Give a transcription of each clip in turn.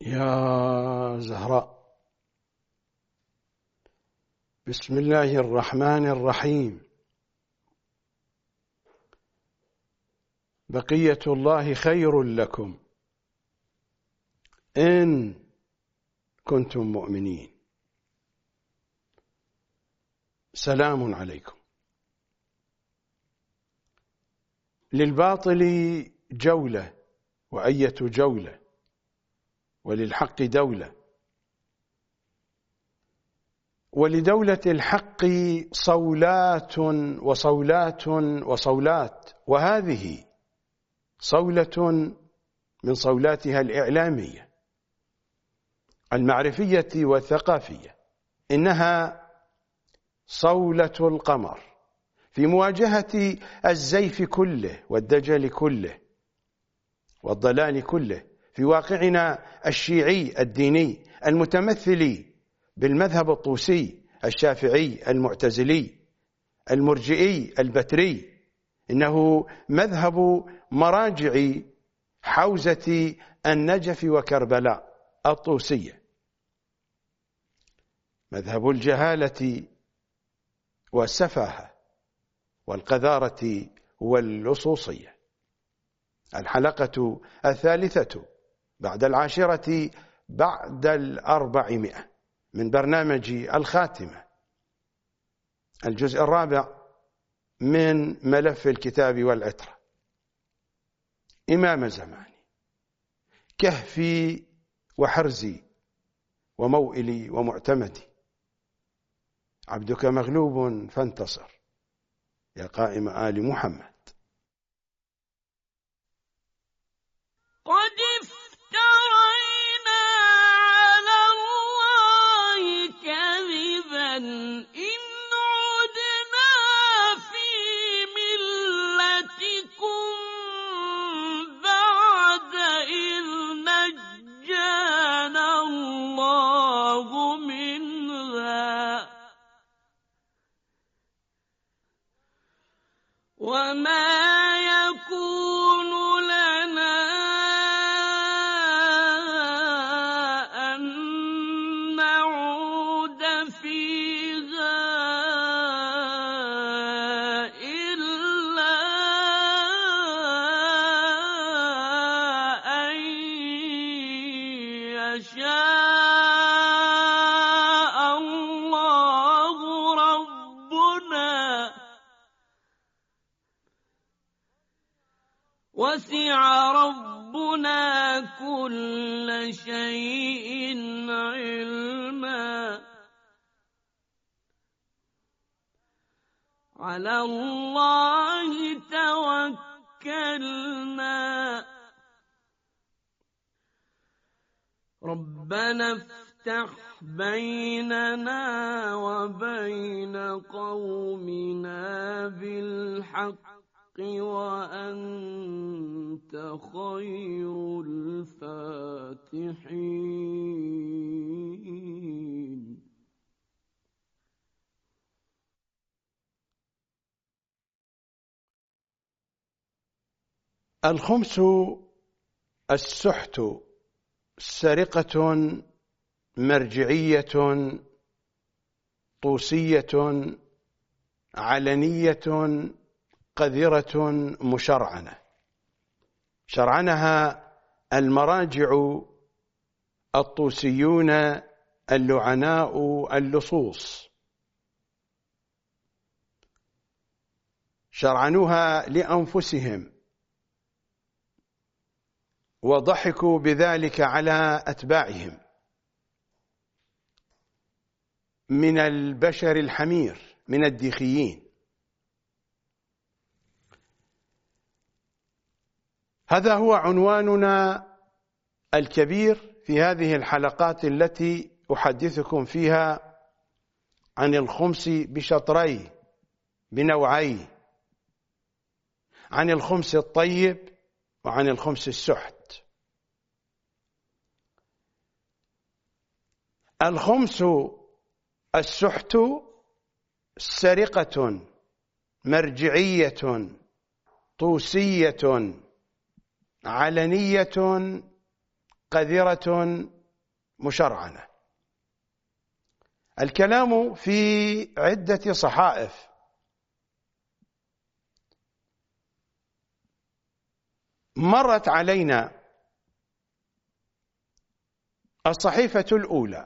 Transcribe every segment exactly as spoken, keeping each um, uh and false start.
يا زهراء، بسم الله الرحمن الرحيم. بقية الله خير لكم إن كنتم مؤمنين. سلام عليكم. للباطل جولة وأية جولة، وللحق دولة، ولدولة الحق صولات وصولات وصولات، وهذه صولة من صولاتها الإعلامية المعرفية والثقافية. إنها صولة القمر في مواجهة الزيف كله والدجل كله والضلال كله في واقعنا الشيعي الديني المتمثل بالمذهب الطوسي الشافعي المعتزلي المرجئي البتري. إنه مذهب مراجع حوزة النجف وكربلاء الطوسية، مذهب الجهالة والسفاهة والقذارة واللصوصية. الحلقة الثالثة بعد العاشرة بعد الأربعمائة من برنامج الخاتمة، الجزء الرابع من ملف الكتاب والعترة. إمام زماني، كهفي وحرزي وموئلي ومعتمدي، عبدك مغلوب فانتصر يا قائم آل محمد. قد افترينا على الله كذبا إن عدنا في ملتكم بعد إذ نجانا الله منها وما يكون لنا أن نعود فيها إلا أن يشاء الله ربنا، وسع ربنا كل شيء علما. على الله توكلنا. ربنا افتح بيننا وبين قومنا بالحق وأنت خير الفاتحين. الخمس السحت سرقة مرجعية طوسية علنية قذرة مشرعنة، شرعنها المراجع الطوسيون اللعناء اللصوص، شرعنوها لأنفسهم وضحكوا بذلك على أتباعهم من البشر الحمير من الديخيين. هذا هو عنواننا الكبير في هذه الحلقات التي أحدثكم فيها عن الخمس بشطريه بنوعيه، عن الخمس الطيب وعن الخمس السحت. الخمس السحت سرقة مرجعية طوسية علنية قذرة مشرعنة. الكلام في عدة صحائف مرت علينا. الصحيفة الأولى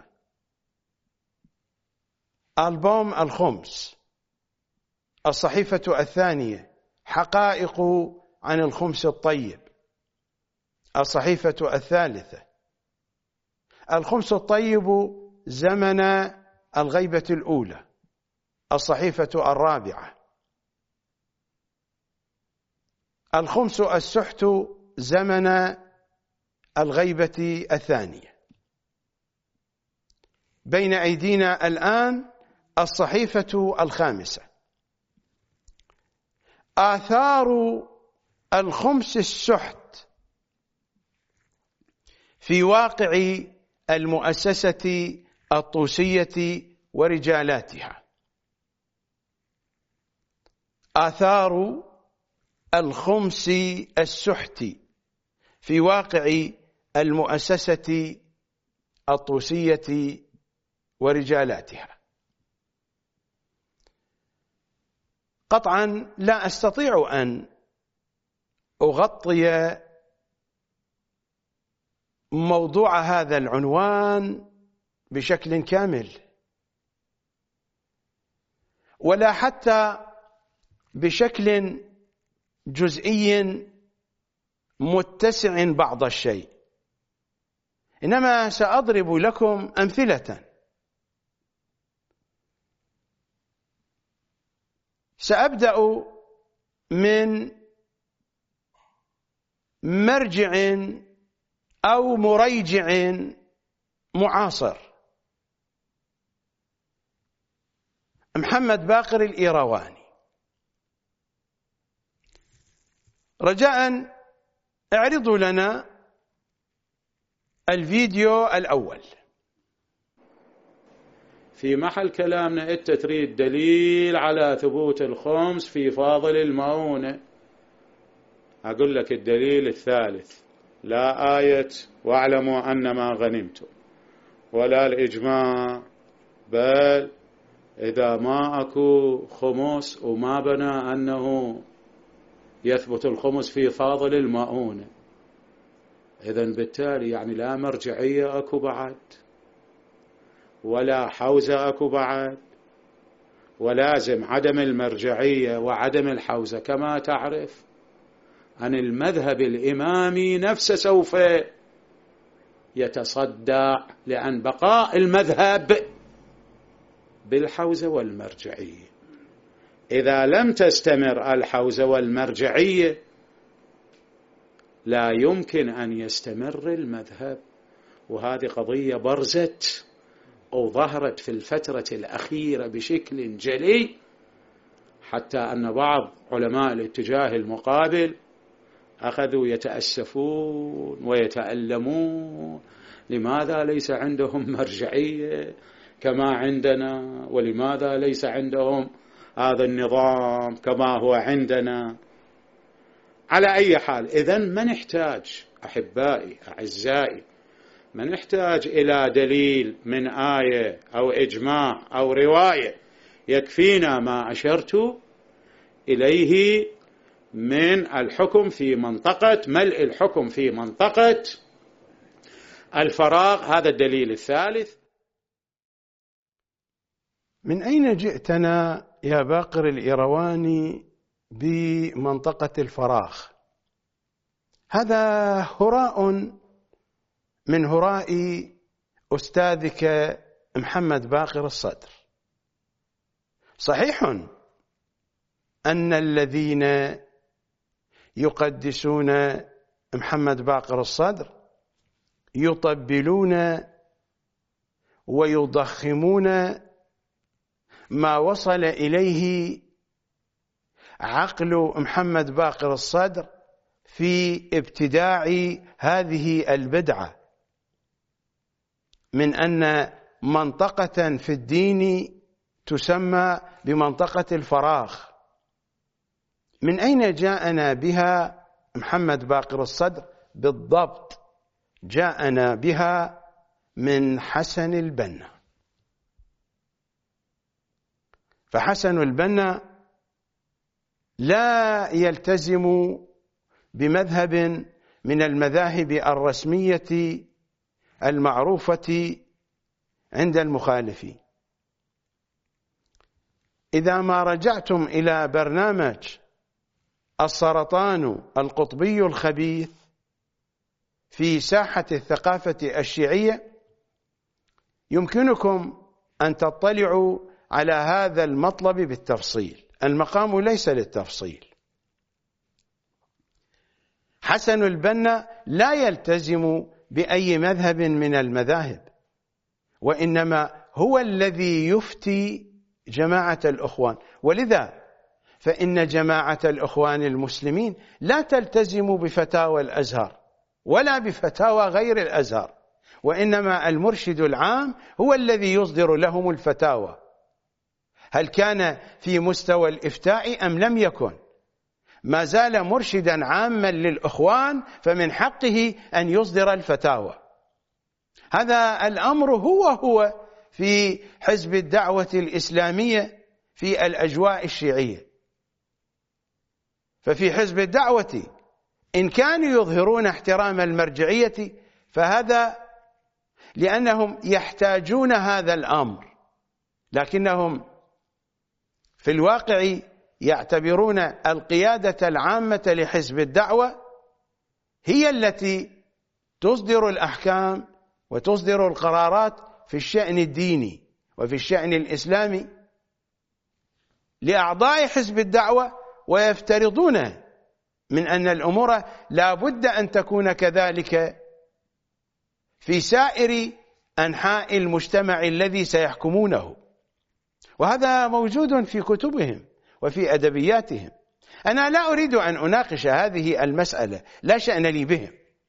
ألبوم الخمس، الصحيفة الثانية حقائق عن الخمس الطيب، الصحيفة الثالثة الخمس الطيب زمن الغيبة الأولى، الصحيفة الرابعة الخمس السحت زمن الغيبة الثانية. بين أيدينا الآن الصحيفة الخامسة، آثار الخمس السحت في واقع المؤسسة الطوسية ورجالاتها. آثار الخمس السحت في واقع المؤسسة الطوسية ورجالاتها. قطعا لا أستطيع أن أغطي موضوع هذا العنوان بشكل كامل، ولا حتى بشكل جزئي متسع بعض الشيء، إنما سأضرب لكم أمثلة. سأبدأ من مرجع أو مريجع معاصر، محمد باقر الإيرواني. رجاء اعرضوا لنا الفيديو الأول. في محل كلامنا أنت تريد دليل على ثبوت الخمس في فاضل المؤونة، أقول لك الدليل الثالث: لا آية واعلموا أنما غنمتم، ولا الإجماع، بل إذا ما أكو خمس وما بنى أنه يثبت الخمس في فاضل المؤونة، إذن بالتالي يعني لا مرجعية أكو بعد، ولا حوزة أكو بعد، ولازم عدم المرجعية وعدم الحوزة كما تعرف أن المذهب الإمامي نفسه سوف يتصدع، لأن بقاء المذهب بالحوزة والمرجعية. إذا لم تستمر الحوزة والمرجعية لا يمكن أن يستمر المذهب. وهذه قضية برزت أو ظهرت في الفترة الأخيرة بشكل جلي، حتى أن بعض علماء الاتجاه المقابل أخذوا يتأسفون ويتألمون: لماذا ليس عندهم مرجعية كما عندنا؟ ولماذا ليس عندهم هذا النظام كما هو عندنا؟ على أي حال، إذن ما نحتاج أحبائي أعزائي، ما نحتاج إلى دليل من آية أو إجماع أو رواية، يكفينا ما أشرت إليه من الحكم في منطقة ملء الحكم في منطقة الفراغ. هذا الدليل الثالث. من أين جئتنا يا باقر الإيرواني بمنطقة الفراغ؟ هذا هراء من هراء أستاذك محمد باقر الصدر. صحيح أن الذين يقدسون محمد باقر الصدر يطبلون ويضخمون ما وصل إليه عقل محمد باقر الصدر في ابتداع هذه البدعة من أن منطقة في الدين تسمى بمنطقة الفراغ. من أين جاءنا بها محمد باقر الصدر بالضبط؟ جاءنا بها من حسن البنا. فحسن البنا لا يلتزم بمذهب من المذاهب الرسمية المعروفة عند المخالفين. إذا ما رجعتم إلى برنامج السرطان القطبي الخبيث في ساحة الثقافة الشيعية، يمكنكم أن تطلعوا على هذا المطلب بالتفصيل. المقام ليس للتفصيل. حسن البنا لا يلتزم بأي مذهب من المذاهب، وإنما هو الذي يفتي جماعة الإخوان. ولذا فإن جماعة الإخوان المسلمين لا تلتزم بفتاوى الأزهر ولا بفتاوى غير الأزهر، وإنما المرشد العام هو الذي يصدر لهم الفتاوى. هل كان في مستوى الإفتاء أم لم يكن؟ ما زال مرشدا عاما للإخوان، فمن حقه أن يصدر الفتاوى. هذا الأمر هو هو في حزب الدعوة الإسلامية في الأجواء الشيعية. ففي حزب الدعوة إن كانوا يظهرون احترام المرجعية فهذا لأنهم يحتاجون هذا الأمر، لكنهم في الواقع يعتبرون القيادة العامة لحزب الدعوة هي التي تصدر الأحكام وتصدر القرارات في الشأن الديني وفي الشأن الإسلامي لأعضاء حزب الدعوة، ويفترضون من أن الأمور لا بد أن تكون كذلك في سائر أنحاء المجتمع الذي سيحكمونه. وهذا موجود في كتبهم وفي أدبياتهم. أنا لا أريد أن أناقش هذه المسألة، لا شأن لي بهم.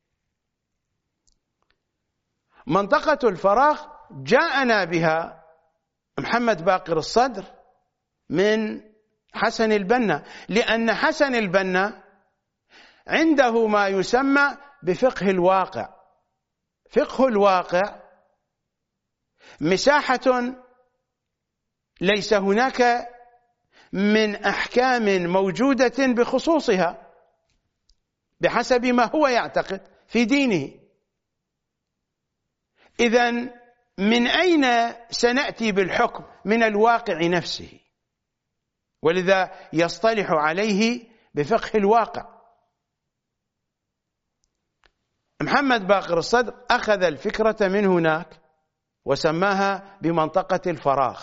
منطقة الفراغ جاءنا بها محمد باقر الصدر من حسن البنا، لأن حسن البنا عنده ما يسمى بفقه الواقع. فقه الواقع مساحة ليس هناك من أحكام موجودة بخصوصها بحسب ما هو يعتقد في دينه. إذن من أين سنأتي بالحكم؟ من الواقع نفسه، ولذا يصطلح عليه بفقه الواقع. محمد باقر الصدر أخذ الفكرة من هناك وسماها بمنطقة الفراغ.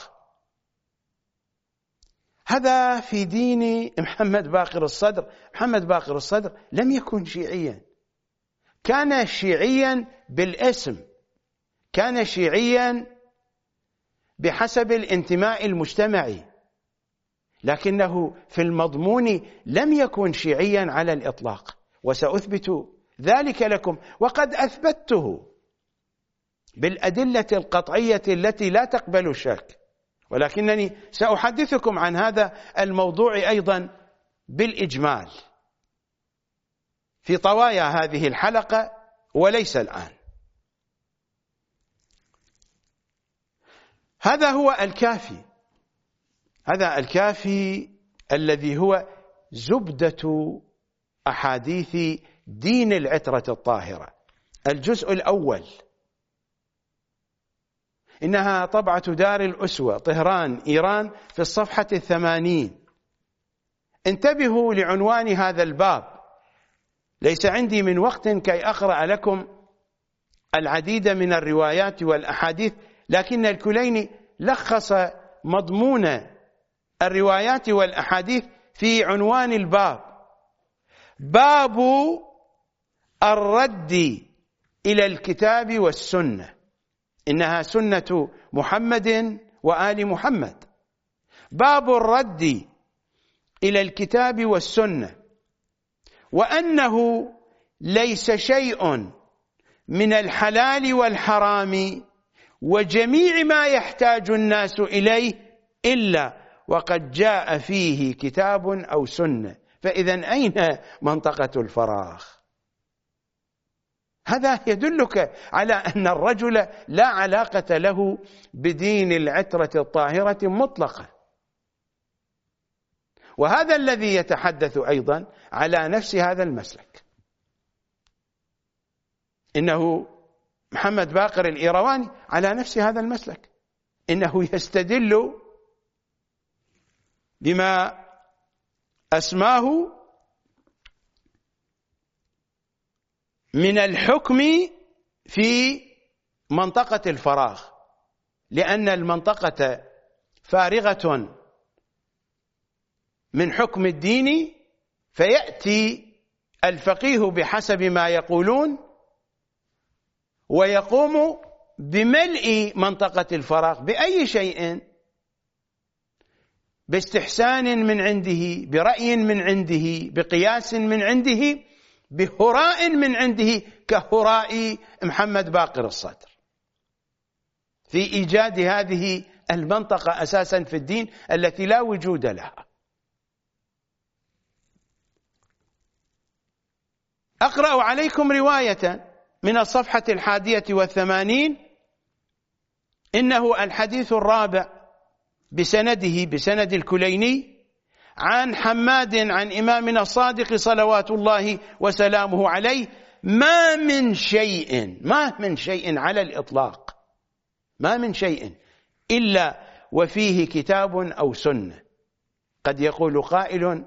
هذا في دين محمد باقر الصدر. محمد باقر الصدر لم يكن شيعيا، كان شيعيا بالاسم، كان شيعيا بحسب الانتماء المجتمعي، لكنه في المضمون لم يكن شيعيا على الإطلاق، وسأثبت ذلك لكم، وقد أثبته بالأدلة القطعية التي لا تقبل الشك، ولكنني سأحدثكم عن هذا الموضوع أيضا بالإجمال في طوايا هذه الحلقة وليس الآن. هذا هو الكافي، هذا الكافي الذي هو زبدة أحاديث دين العترة الطاهرة. الجزء الأول، إنها طبعة دار الأسوة طهران إيران في الصفحة الثمانين. انتبهوا لعنوان هذا الباب. ليس عندي من وقت كي أقرأ لكم العديد من الروايات والأحاديث، لكن الكليني لخص مضمون الروايات والأحاديث في عنوان الباب: باب الرد إلى الكتاب والسنة، إنها سنة محمد وآل محمد. باب الرد إلى الكتاب والسنة، وأنه ليس شيء من الحلال والحرام وجميع ما يحتاج الناس إليه إلا وقد جاء فيه كتاب أو سنة. فإذا أين منطقة الفراغ؟ هذا يدلك على أن الرجل لا علاقة له بدين العترة الطاهرة مطلقة. وهذا الذي يتحدث أيضا على نفس هذا المسلك، إنه محمد باقر الإيرواني على نفس هذا المسلك، إنه يستدل بما أسماه من الحكم في منطقة الفراغ، لأن المنطقة فارغة من حكم الدين، فيأتي الفقيه بحسب ما يقولون ويقوم بملء منطقة الفراغ بأي شيء، باستحسان من عنده، برأي من عنده، بقياس من عنده، بهراء من عنده، كهراء محمد باقر الصدر في إيجاد هذه المنطقة أساسا في الدين التي لا وجود لها. أقرأ عليكم رواية من الصفحة الحادية والثمانين، إنه الحديث الرابع بسنده بسند الكليني عن حماد عن إمامنا الصادق صلوات الله وسلامه عليه: ما من شيء ما من شيء على الإطلاق، ما من شيء إلا وفيه كتاب أو سنة. قد يقول قائل: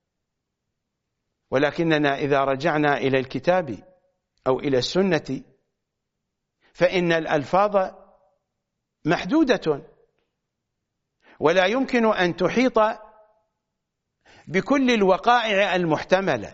ولكننا إذا رجعنا إلى الكتاب أو إلى السنة فإن الألفاظ محدودة ولا يمكن أن تحيط بكل الوقائع المحتملة.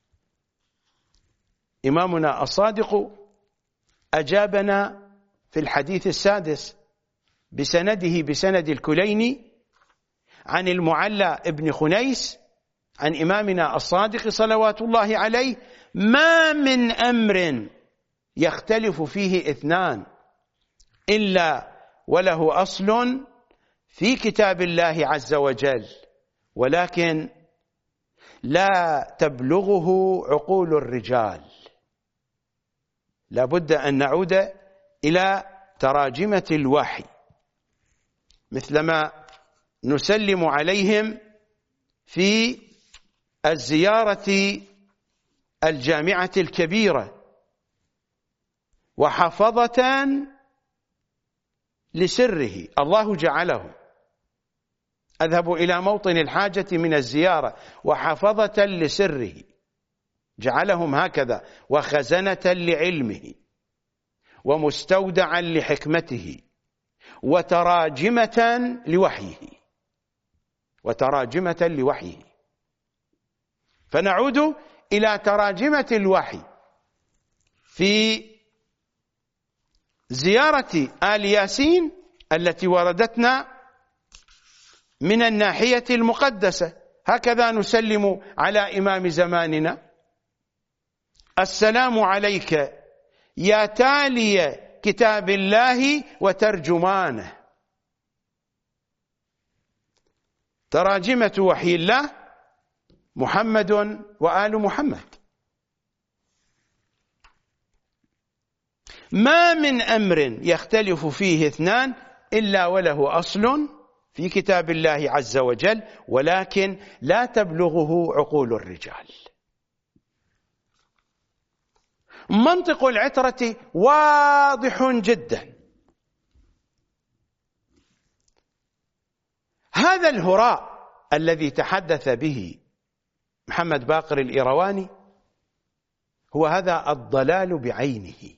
إمامنا الصادق أجابنا في الحديث السادس بسنده بسند الكليني عن المعلى ابن خنيس عن إمامنا الصادق صلوات الله عليه: ما من أمر يختلف فيه اثنان إلا وله أصل في كتاب الله عز وجل، ولكن لا تبلغه عقول الرجال. لا بد أن نعود إلى تراجمة الوحي، مثلما نسلم عليهم في الزيارة الجامعة الكبيرة وحفظة لسره الله جعله. أذهب إلى موطن الحاجة من الزيارة وحفظة لسره جعلهم هكذا، وخزنة لعلمه، ومستودعا لحكمته، وتراجمة لوحيه وتراجمة لوحيه. فنعود إلى تراجمة الوحي في زيارة آل ياسين التي وردتنا من الناحية المقدسة. هكذا نسلم على إمام زماننا: السلام عليك يا تالي كتاب الله وترجمانه. تراجمة وحي الله محمد وآل محمد. ما من أمر يختلف فيه اثنان إلا وله أصل في كتاب الله عز وجل، ولكن لا تبلغه عقول الرجال. منطق العترة واضح جدا. هذا الهراء الذي تحدث به محمد باقر الإيرواني هو هذا الضلال بعينه.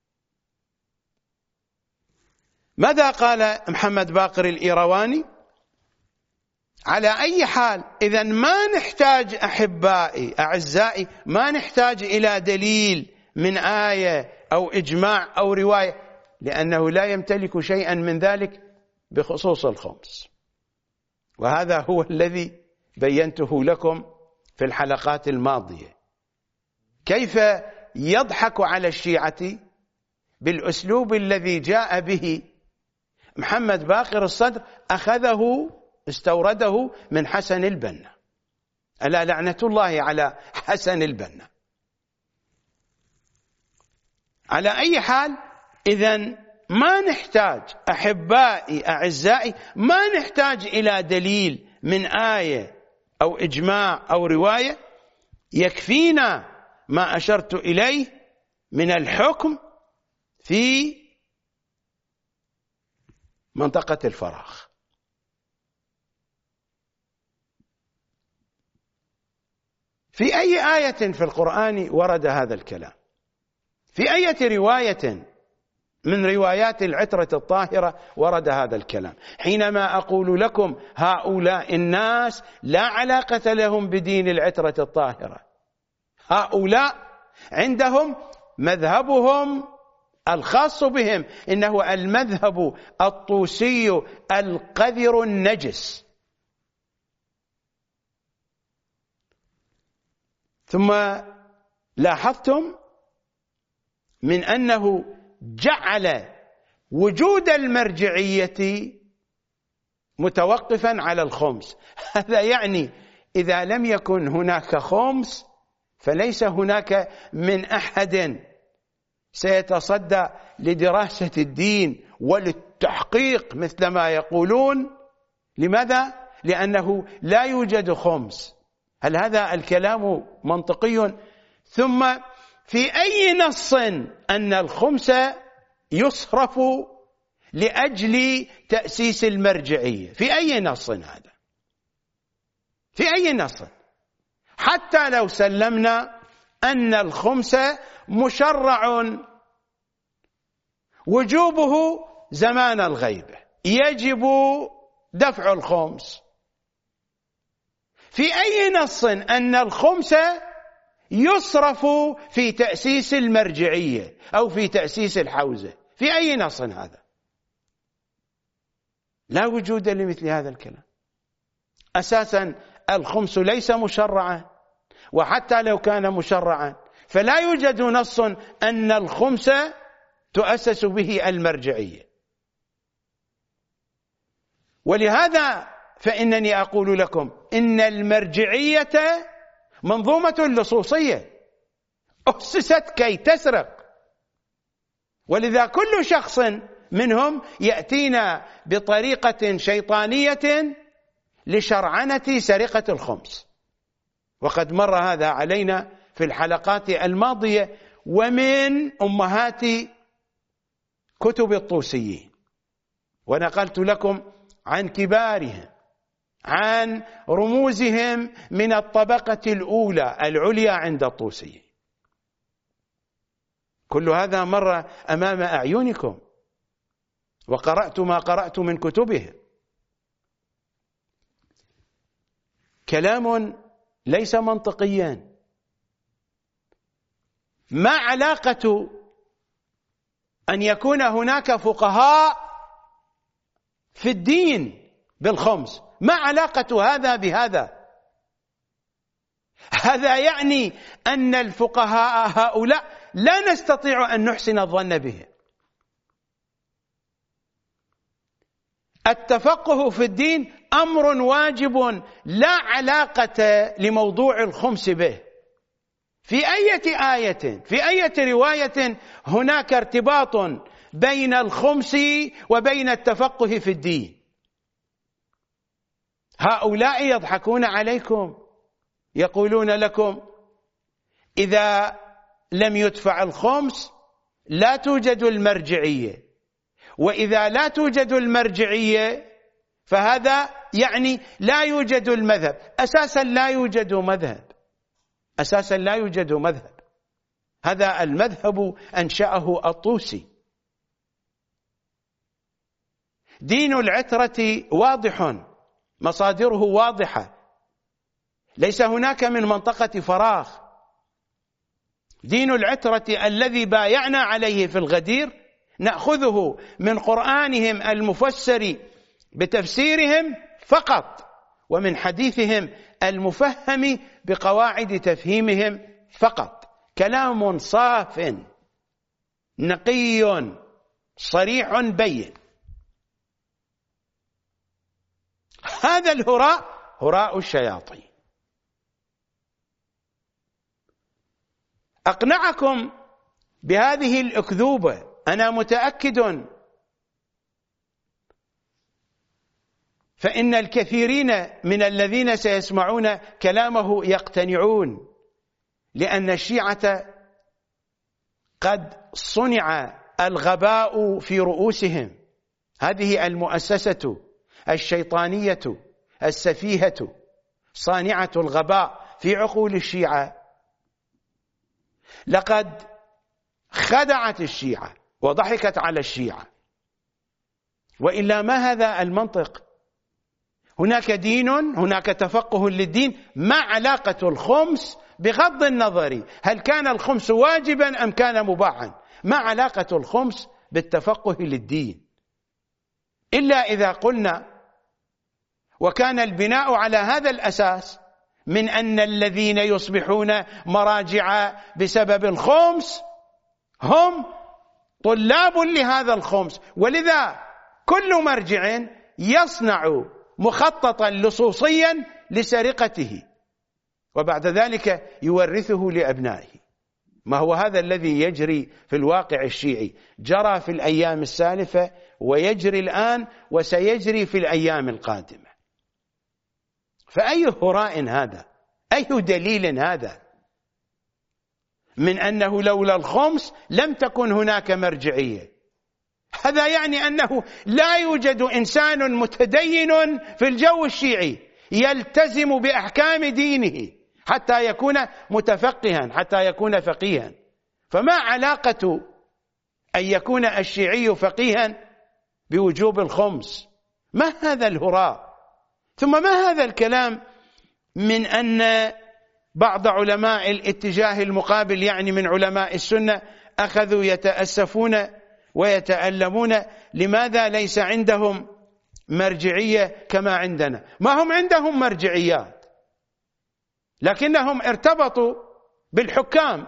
ماذا قال محمد باقر الإيرواني؟ على أي حال إذا ما نحتاج أحبائي أعزائي، ما نحتاج إلى دليل من آية أو إجماع أو رواية، لأنه لا يمتلك شيئا من ذلك بخصوص الخمس. وهذا هو الذي بينته لكم في الحلقات الماضية، كيف يضحك على الشيعة بالأسلوب الذي جاء به محمد باقر الصدر، أخذه استورده من حسن البنا. ألا لعنة الله على حسن البنا. على أي حال، إذن ما نحتاج أحبائي أعزائي، ما نحتاج إلى دليل من آية أو إجماع أو رواية، يكفينا ما أشرت إليه من الحكم في منطقة الفراغ. في أي آية في القرآن ورد هذا الكلام؟ في أي رواية من روايات العترة الطاهرة ورد هذا الكلام؟ حينما أقول لكم هؤلاء الناس لا علاقة لهم بدين العترة الطاهرة، هؤلاء عندهم مذهبهم الخاص بهم، إنه المذهب الطوسي القذر النجس. ثم لاحظتم من أنه جعل وجود المرجعية متوقفا على الخمس. هذا يعني إذا لم يكن هناك خمس فليس هناك من أحد سيتصدى لدراسة الدين وللتحقيق مثل ما يقولون. لماذا؟ لأنه لا يوجد خمس. هل هذا الكلام منطقي؟ ثم في أي نص أن الخمس يصرف لأجل تأسيس المرجعية؟ في أي نص هذا؟ في أي نص؟ حتى لو سلمنا أن الخمس مشرع وجوبه زمان الغيبة، يجب دفع الخمس، في أي نص أن الخمس يصرف في تأسيس المرجعية أو في تأسيس الحوزة؟ في أي نص هذا؟ لا وجود لمثل هذا الكلام. أساسا الخمس ليس مشرعا، وحتى لو كان مشرعا فلا يوجد نص أن الخمس تؤسس به المرجعية. ولهذا فإنني أقول لكم إن المرجعية منظومة لصوصية أسست كي تسرق، ولذا كل شخص منهم يأتينا بطريقة شيطانية لشرعنة سرقة الخمس. وقد مر هذا علينا في الحلقات الماضية ومن أمهات كتب الطوسيين، ونقلت لكم عن كبارهم، عن رموزهم من الطبقة الأولى العليا عند الطوسيين. كل هذا مر أمام أعينكم، وقرأت ما قرأت من كتبهم. كلام ليس منطقيا. ما علاقة أن يكون هناك فقهاء في الدين بالخمس؟ ما علاقة هذا بهذا؟ هذا يعني أن الفقهاء هؤلاء لا نستطيع أن نحسن الظن بهم. التفقه في الدين أمر واجب لا علاقة لموضوع الخمس به. في أي آية في أي رواية هناك ارتباط بين الخمس وبين التفقه في الدين؟ هؤلاء يضحكون عليكم، يقولون لكم إذا لم يدفع الخمس لا توجد المرجعية، وإذا لا توجد المرجعية فهذا يعني لا يوجد المذهب. أساسا لا يوجد مذهب، أساسا لا يوجد مذهب. هذا المذهب أنشأه الطوسي. دين العترة واضح، مصادره واضحة، ليس هناك من منطقة فراغ. دين العترة الذي بايعنا عليه في الغدير نأخذه من قرآنهم المفسر بتفسيرهم فقط، ومن حديثهم المفهم بقواعد تفهيمهم فقط. كلام صاف نقي صريح بين. هذا الهراء هراء الشياطين. أقنعكم بهذه الأكذوبة. أنا متأكد فإن الكثيرين من الذين سيسمعون كلامه يقتنعون، لأن الشيعة قد صنع الغباء في رؤوسهم. هذه المؤسسة الشيطانية السفيهة صانعة الغباء في عقول الشيعة لقد خدعت الشيعة وضحكت على الشيعة، وإلا ما هذا المنطق؟ هناك دين، هناك تفقه للدين. ما علاقة الخمس بغض النظر هل كان الخمس واجبا أم كان مباحا؟ ما علاقة الخمس بالتفقه للدين؟ إلا إذا قلنا وكان البناء على هذا الأساس من أن الذين يصبحون مراجع بسبب الخمس هم طلاب لهذا الخمس، ولذا كل مرجع يصنع مخططا لصوصيا لسرقته وبعد ذلك يورثه لأبنائه. ما هو هذا الذي يجري في الواقع الشيعي، جرى في الأيام السالفة ويجري الآن وسيجري في الأيام القادمة. فأي هراء هذا؟ أي دليل هذا من أنه لولا الخمس لم تكن هناك مرجعية؟ هذا يعني أنه لا يوجد إنسان متدين في الجو الشيعي يلتزم بأحكام دينه حتى يكون متفقها، حتى يكون فقيها. فما علاقة أن يكون الشيعي فقيها بوجوب الخمس؟ ما هذا الهراء؟ ثم ما هذا الكلام من أن بعض علماء الاتجاه المقابل، يعني من علماء السنة، أخذوا يتأسفون ويتألمون لماذا ليس عندهم مرجعية كما عندنا؟ ما هم عندهم مرجعيات، لكنهم ارتبطوا بالحكام،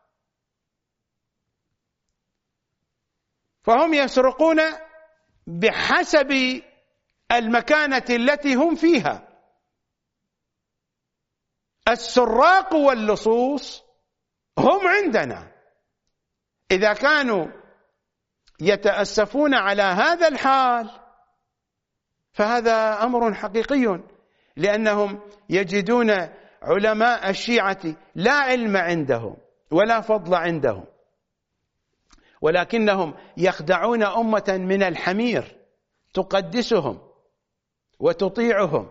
فهم يسرقون بحسب المكانة التي هم فيها. السراق واللصوص هم عندنا. إذا كانوا يتأسفون على هذا الحال فهذا أمر حقيقي، لأنهم يجدون علماء الشيعة لا علم عندهم ولا فضل عندهم، ولكنهم يخدعون أمة من الحمير تقدسهم وتطيعهم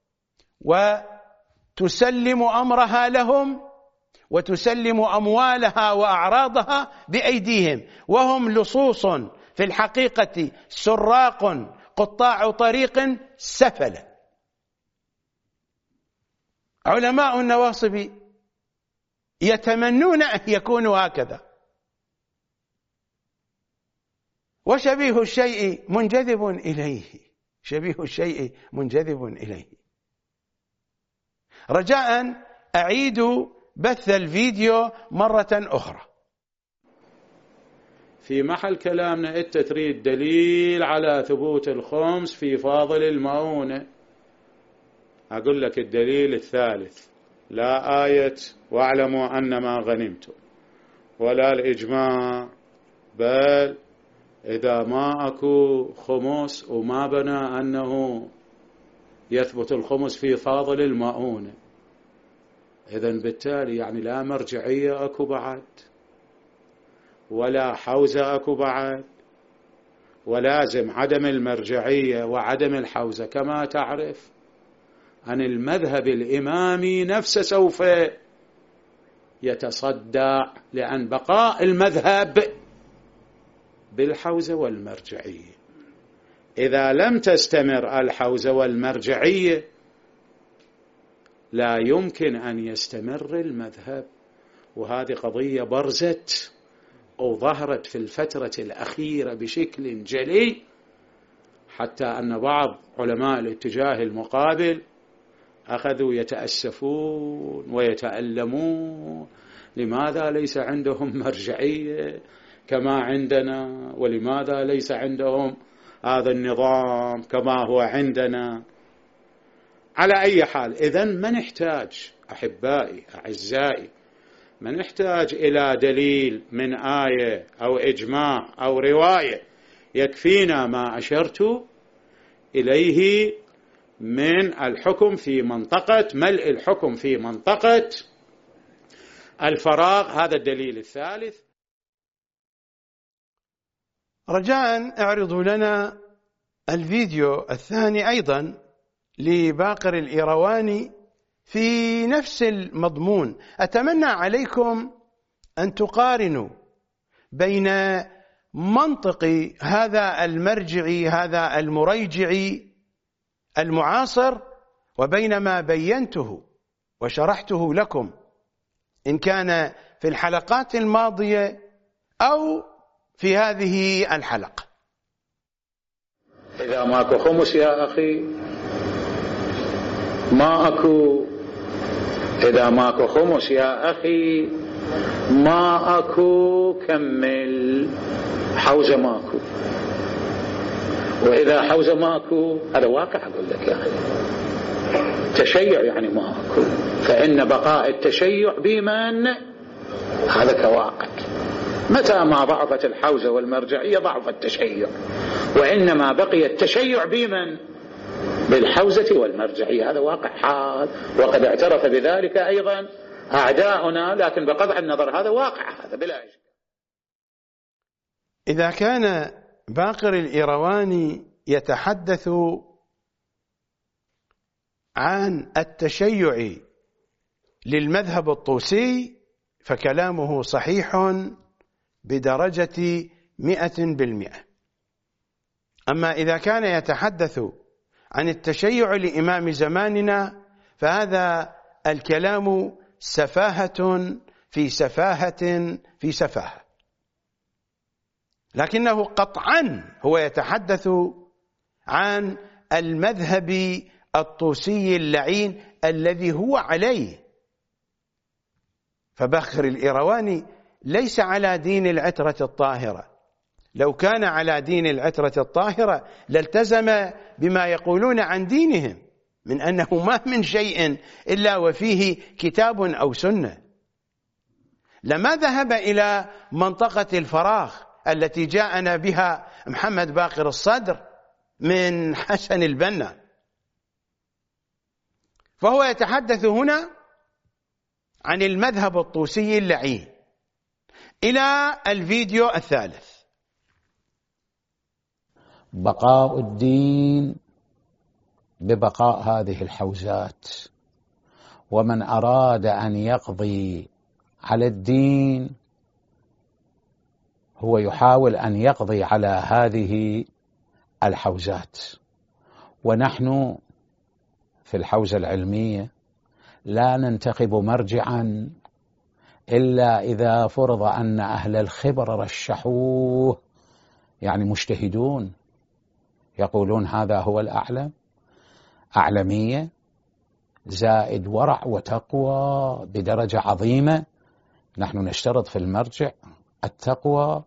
وتسلم أمرها لهم وتسلم أموالها وأعراضها بأيديهم، وهم لصوص في الحقيقة سراق قطاع طريق سفلة. علماء النواصب يتمنون أن يكونوا هكذا، وشبيه الشيء منجذب إليه، شبيه الشيء منجذب إليه. رجاء أعيد بث الفيديو مرة أخرى. في محل كلامنا أنت تريد دليل على ثبوت الخمس في فاضل المؤونة، أقول لك الدليل الثالث: لا آية واعلموا أنما غنمتم ولا الإجماع، بل إذا ما أكو خمس وما بنى أنه يثبت الخمس في فاضل المؤونة، إذن بالتالي يعني لا مرجعية أكو بعد، ولا حوزة أكو بعد، ولازم عدم المرجعية وعدم الحوزة كما تعرف أن المذهب الإمامي نفسه سوف يتصدع لأن بقاء المذهب بالحوزة والمرجعية. إذا لم تستمر الحوزة والمرجعية لا يمكن أن يستمر المذهب. وهذه قضية برزت أو ظهرت في الفترة الأخيرة بشكل جلي، حتى أن بعض علماء الاتجاه المقابل أخذوا يتأسفون ويتألمون: لماذا ليس عندهم مرجعية كما عندنا؟ ولماذا ليس عندهم هذا النظام كما هو عندنا؟ على أي حال، إذن ما نحتاج أحبائي أعزائي ما نحتاج إلى دليل من آية أو إجماع أو رواية، يكفينا ما أشرت إليه من الحكم في منطقة ملء الحكم في منطقة الفراغ. هذا الدليل الثالث. رجاء اعرضوا لنا الفيديو الثاني أيضا لباقر الإيرواني في نفس المضمون. أتمنى عليكم أن تقارنوا بين منطق هذا المرجعي هذا المريجعي المعاصر وبين ما بينته وشرحته لكم إن كان في الحلقات الماضية أو في هذه الحلقة. إذا ماكو خمس يا أخي ما أكو، إذا ماكو خمس يا أخي ما أكو، كمل حوزة ماكو، وإذا حوزة ماكو هذا واقع. أقول لك يا أخي تشيع يعني ماكو، فإن بقاء التشيع بمن؟ هذا كواقع. متى ما ضعفت الحوزة والمرجعية ضعف التشيع، وإنما بقي التشيع بمن؟ بالحوزة والمرجعية. هذا واقع حال، وقد اعترف بذلك أيضا أعداؤنا، لكن بقطع النظر هذا واقع، هذا بلا إشكال. إذا كان باقر الإيرواني يتحدث عن التشيع للمذهب الطوسي فكلامه صحيح بدرجة مئة بالمئة. أما إذا كان يتحدث عن التشيع لإمام زماننا فهذا الكلام سفاهة في سفاهة في سفاهة، لكنه قطعا هو يتحدث عن المذهب الطوسي اللعين الذي هو عليه. فباقر الإيرواني ليس على دين العترة الطاهرة، لو كان على دين العترة الطاهرة لالتزم بما يقولون عن دينهم من أنه ما من شيء إلا وفيه كتاب أو سنة، لما ذهب إلى منطقة الفراغ التي جاءنا بها محمد باقر الصدر من حسن البنا. فهو يتحدث هنا عن المذهب الطوسي اللعين. إلى الفيديو الثالث. بقاء الدين ببقاء هذه الحوزات، ومن أراد أن يقضي على الدين هو يحاول أن يقضي على هذه الحوزات. ونحن في الحوزة العلمية لا ننتخب مرجعا إلا إذا فرض أن أهل الخبر رشحوه، يعني مجتهدون يقولون هذا هو الأعلم، أعلمية زائد ورع وتقوى بدرجة عظيمة. نحن نشترط في المرجع التقوى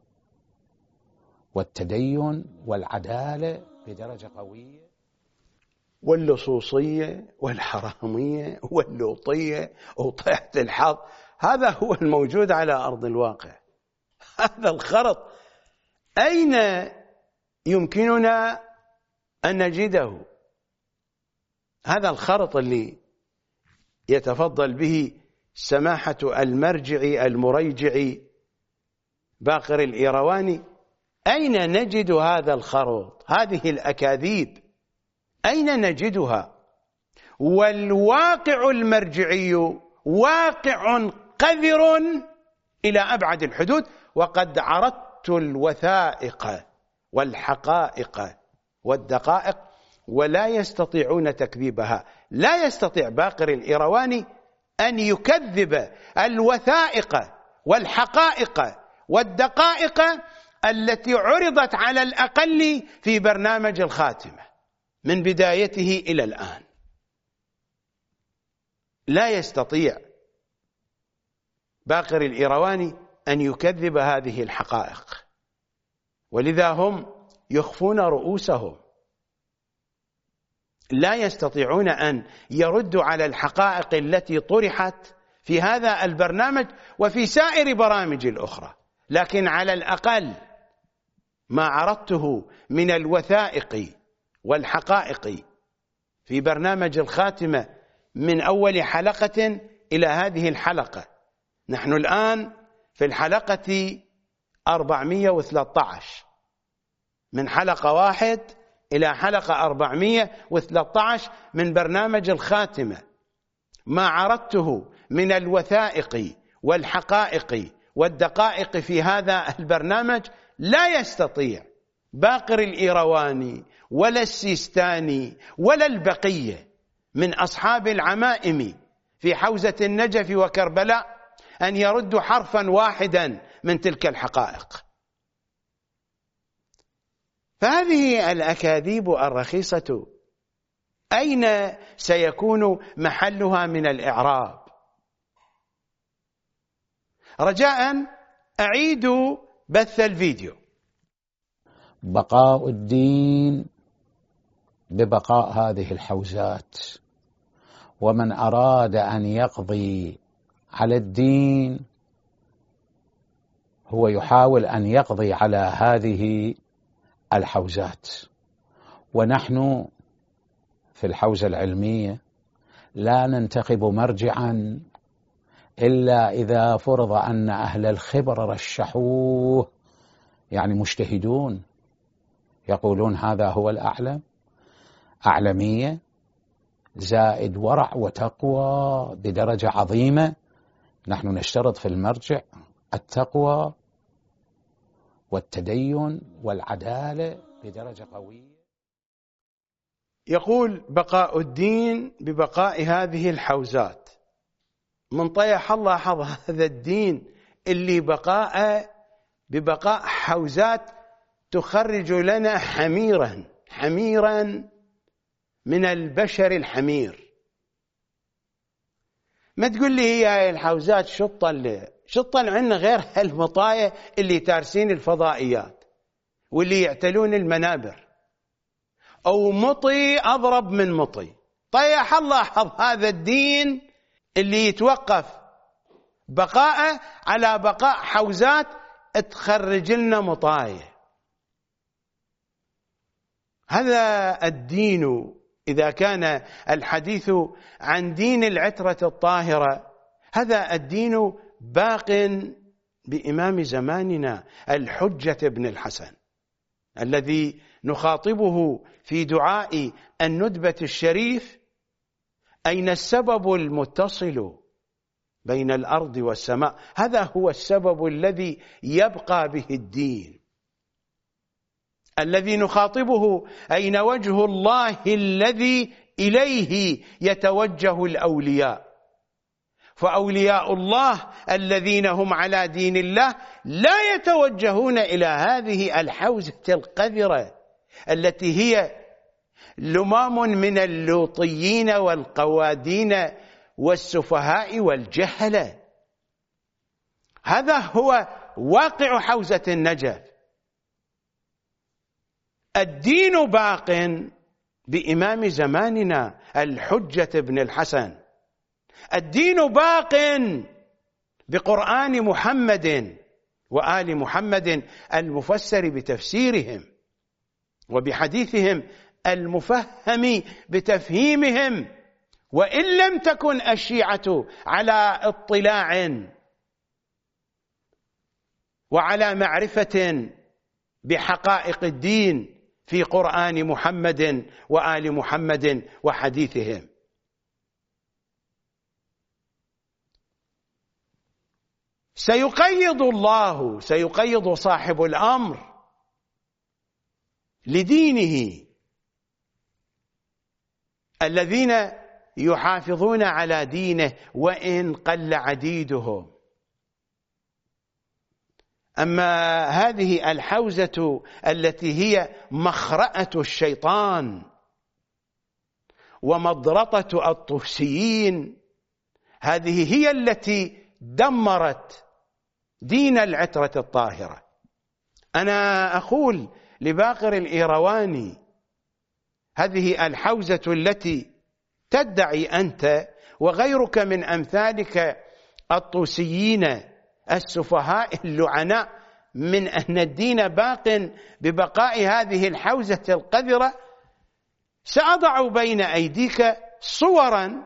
والتدين والعدالة بدرجة قوية. واللصوصية والحرامية واللوطية وطيحة الحظ هذا هو الموجود على أرض الواقع. هذا الخرط أين يمكننا أن نجده؟ هذا الخرط اللي يتفضل به سماحة المرجعي المريجعي باقر الإيرواني، أين نجد هذا الخرط؟ هذه الأكاذيب أين نجدها؟ والواقع المرجعي واقع قذر إلى أبعد الحدود، وقد عرضت الوثائق والحقائق والدقائق ولا يستطيعون تكذيبها. لا يستطيع باقر الإيرواني أن يكذب الوثائق والحقائق والدقائق التي عرضت على الأقل في برنامج الخاتمة من بدايته إلى الآن. لا يستطيع باقر الإيرواني أن يكذب هذه الحقائق، ولذا هم يخفون رؤوسهم، لا يستطيعون أن يردوا على الحقائق التي طرحت في هذا البرنامج وفي سائر برامج الأخرى، لكن على الأقل ما عرضته من الوثائق والحقائق في برنامج الخاتمة من أول حلقة إلى هذه الحلقة. نحن الآن في الحلقة أربعمئة وثلاثة عشر، من حلقة واحد إلى حلقة أربعمئة وثلاثة عشر من برنامج الخاتمة. ما عرضته من الوثائق والحقائق والدقائق في هذا البرنامج لا يستطيع باقر الإيرواني ولا السيستاني ولا البقية من أصحاب العمائم في حوزة النجف وكربلاء أن يردوا حرفا واحدا من تلك الحقائق. فهذه الأكاذيب الرخيصة أين سيكون محلها من الإعراب؟ رجاء أعيدوا بث الفيديو. بقاء الدين ببقاء هذه الحوزات، ومن أراد أن يقضي على الدين هو يحاول أن يقضي على هذه الحوزات. ونحن في الحوزة العلمية لا ننتخب مرجعا إلا إذا فرض أن أهل الخبر رشحوه، يعني مجتهدون يقولون هذا هو الأعلم، أعلمية زائد ورع وتقوى بدرجة عظيمة. نحن نشترط في المرجع التقوى والتدين والعدالة بدرجة قوية. يقول بقاء الدين ببقاء هذه الحوزات. من طيح الله حظ هذا الدين اللي بقاء ببقاء حوزات تخرج لنا حميرا حميرا من البشر الحمير. ما تقول لي هي هاي الحوزات شطة شطة عنا غير هالمطاية اللي تارسين الفضائيات واللي يعتلون المنابر، أو مطي أضرب من مطي. طيح الله حظ هذا الدين اللي يتوقف بقاء على بقاء حوزات تخرج لنا مطاية. هذا الدين إذا كان الحديث عن دين العترة الطاهرة، هذا الدين باق بإمام زماننا الحجة بن الحسن الذي نخاطبه في دعاء الندبة الشريف: أين السبب المتصل بين الأرض والسماء؟ هذا هو السبب الذي يبقى به الدين، الذي نخاطبه: أين وجه الله الذي إليه يتوجه الأولياء؟ فأولياء الله الذين هم على دين الله لا يتوجهون إلى هذه الحوزة القذرة التي هي لمام من اللوطيين والقوادين والسفهاء والجهلة. هذا هو واقع حوزة النجف. الدين باق بإمام زماننا الحجة بن الحسن، الدين باق بقرآن محمد وآل محمد المفسر بتفسيرهم، وبحديثهم المفهم بتفهيمهم، وإن لم تكن الشيعة على اطلاع وعلى معرفة بحقائق الدين في قرآن محمد وآل محمد وحديثهم. سيقيض الله سيقيض صاحب الأمر لدينه الذين يحافظون على دينه وإن قل عديدهم. أما هذه الحوزة التي هي مخرأة الشيطان ومضرطة الطوسيين، هذه هي التي دمرت دين العترة الطاهرة. أنا أقول لباقر الإيرواني: هذه الحوزة التي تدعي أنت وغيرك من أمثالك الطوسيين السفهاء اللعناء من أن الدين باق ببقاء هذه الحوزة القذرة، سأضع بين أيديك صورا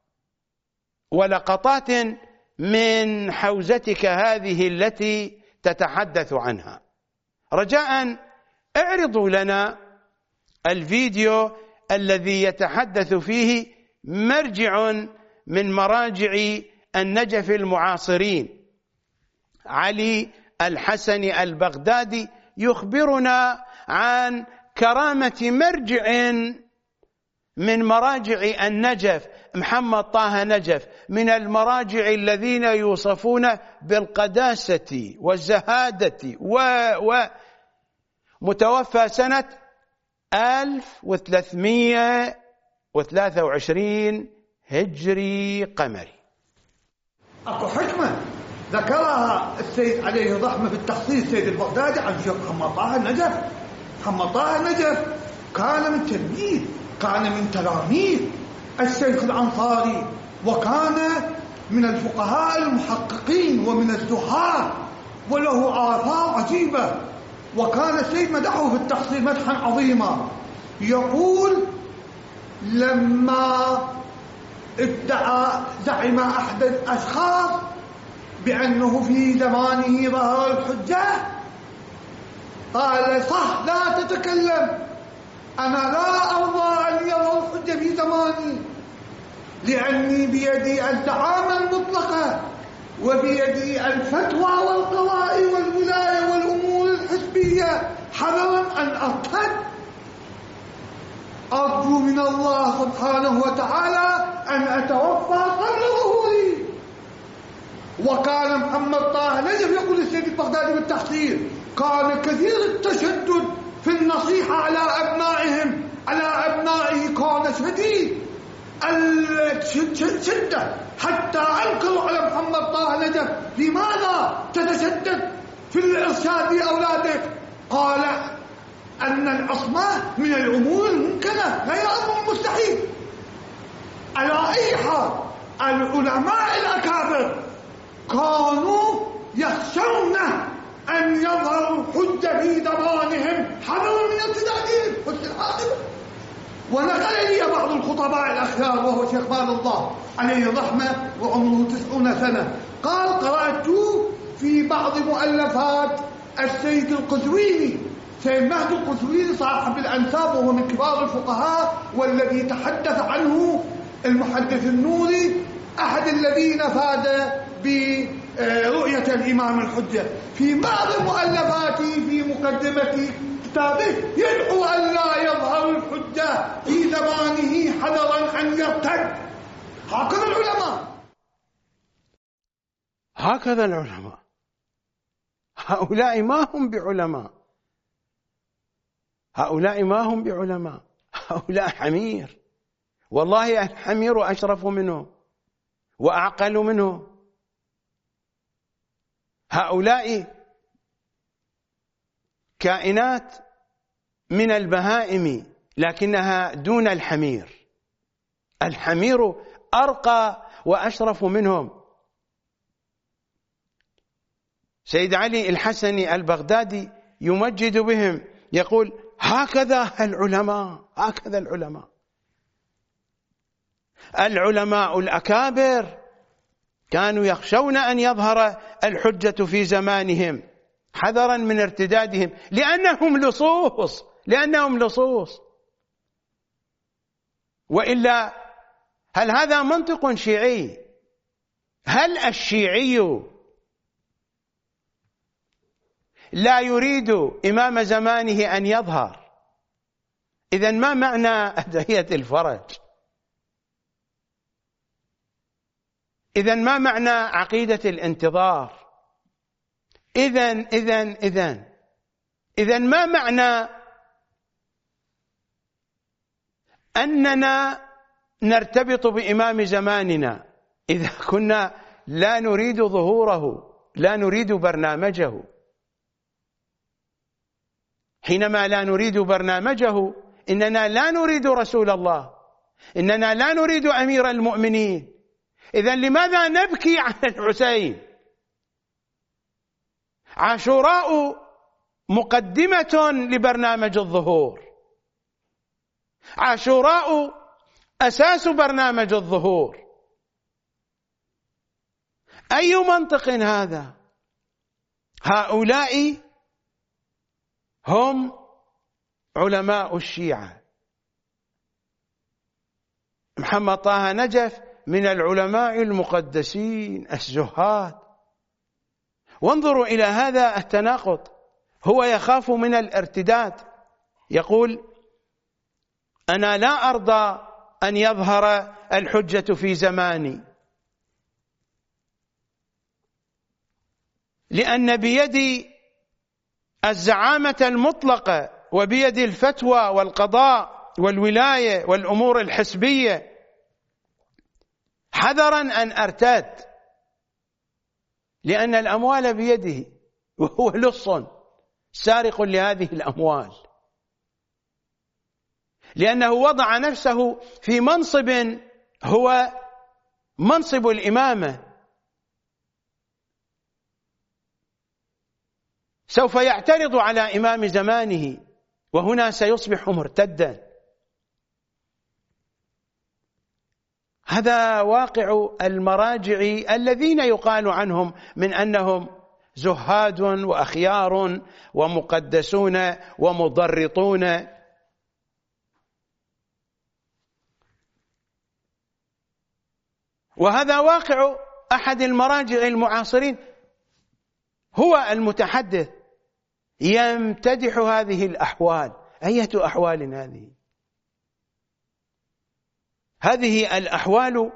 ولقطات من حوزتك هذه التي تتحدث عنها. رجاء اعرضوا لنا الفيديو الذي يتحدث فيه مرجع من مراجع النجف المعاصرين علي الحسن البغدادي، يخبرنا عن كرامة مرجع من مراجع النجف، محمد طه نجف، من المراجع الذين يوصفون بالقداسة والزهادة و و متوفى سنة ألف وثلاثمئة وثلاثة وعشرين هجري قمري. اكو حكمة ذكرها السيد عليه الرحمة في التخصيص السيد البغدادي عن الشيخ محمد طه النجف. محمد طه النجف كان من تلميذ، كان من تلاميذ الشيخ الأنصاري، وكان من الفقهاء المحققين ومن الزهاد، وله آثار عجيبة. وكان السيد مدحه في التخصيص مدحا عظيما، يقول لما ادعى زعم أحد الأشخاص بأنه في زمانه ظهر الحجة، قال صح لا تتكلم، أنا لا أرضى أن يظهر الحجة في زماني، لأني بيدي الزعامة المطلقة وبيدي الفتوى والقضاء والولاية والأمور الحزبية، حذرا أن أرتد. أرجو من الله سبحانه وتعالى أن أتوفى قبل ظهوري. وكان محمد طه نجف يقول السيد البغدادي بالتحصيل كان كثير التشدد في النصيحة على أبنائهم، على أبنائه كان شديد الشدة، حتى أنكروا على محمد طه نجف لماذا تتشدد في الإرشاد لأولادك؟ قال أن العصمة من الأمور الممكنة غير أمر مستحيل. على أي حال العلماء الأكابر كانوا يخشون أن يظهروا الحجة في زمانهم حذرا من ارتدادهم حسن العاقبة. ونقل لي بعض الخطباء الأخيار وهو شيخ مال الله عليه الرحمة وعمره تسعون سنة، قال قرأت في بعض مؤلفات السيد القزويني، سيد مهدي القزويني صاحب الأنساب وهو من كبار الفقهاء والذي تحدث عنه المحدث النوري، أحد الذين فاد برؤية الإمام الحجة. في بعض مؤلفاته في مقدمة كتابه يدعو أن لا يظهر الحجة في زمانه حذرا أن يرتد. هكذا العلماء، هكذا العلماء. هؤلاء ما هم بعلماء، هؤلاء ما هم بعلماء، هؤلاء حمير. والله الحمير أشرف منه وأعقل منه. هؤلاء كائنات من البهائم لكنها دون الحمير. الحمير أرقى وأشرف منهم. سيد علي الحسني البغدادي يمجد بهم، يقول هكذا العلماء، هكذا العلماء. العلماء الأكابر كانوا يخشون أن يظهر الحجة في زمانهم حذرا من ارتدادهم، لأنهم لصوص، لأنهم لصوص. وإلا هل هذا منطق شيعي؟ هل الشيعي لا يريد إمام زمانه أن يظهر؟ إذن ما معنى أدعية الفرج؟ إذن ما معنى عقيدة الانتظار؟ إذن إذن إذن إذن ما معنى أننا نرتبط بإمام زماننا إذا كنا لا نريد ظهوره، لا نريد برنامجه؟ حينما لا نريد برنامجه إننا لا نريد رسول الله، إننا لا نريد أمير المؤمنين، إذن لماذا نبكي على الحسين؟ عاشوراء مقدمة لبرنامج الظهور، عاشوراء أساس برنامج الظهور. أي منطق هذا؟ هؤلاء هم علماء الشيعة. محمد طه نجف من العلماء المقدسين الزهاد. وانظروا إلى هذا التناقض، هو يخاف من الارتداد، يقول: أنا لا أرضى أن يظهر الحجة في زماني، لأن بيدي الزعامة المطلقة وبيد الفتوى والقضاء والولاية والأمور الحسبية، حذرا أن أرتد، لأن الأموال بيده وهو لص سارق لهذه الأموال، لأنه وضع نفسه في منصب هو منصب الإمامة، سوف يعترض على إمام زمانه، وهنا سيصبح مرتدا. هذا واقع المراجع الذين يقال عنهم من أنهم زهاد وأخيار ومقدسون ومضرطون. وهذا واقع أحد المراجع المعاصرين، هو المتحدث يمتدح هذه الأحوال. أية أحوال هذه؟ هذه الأحوال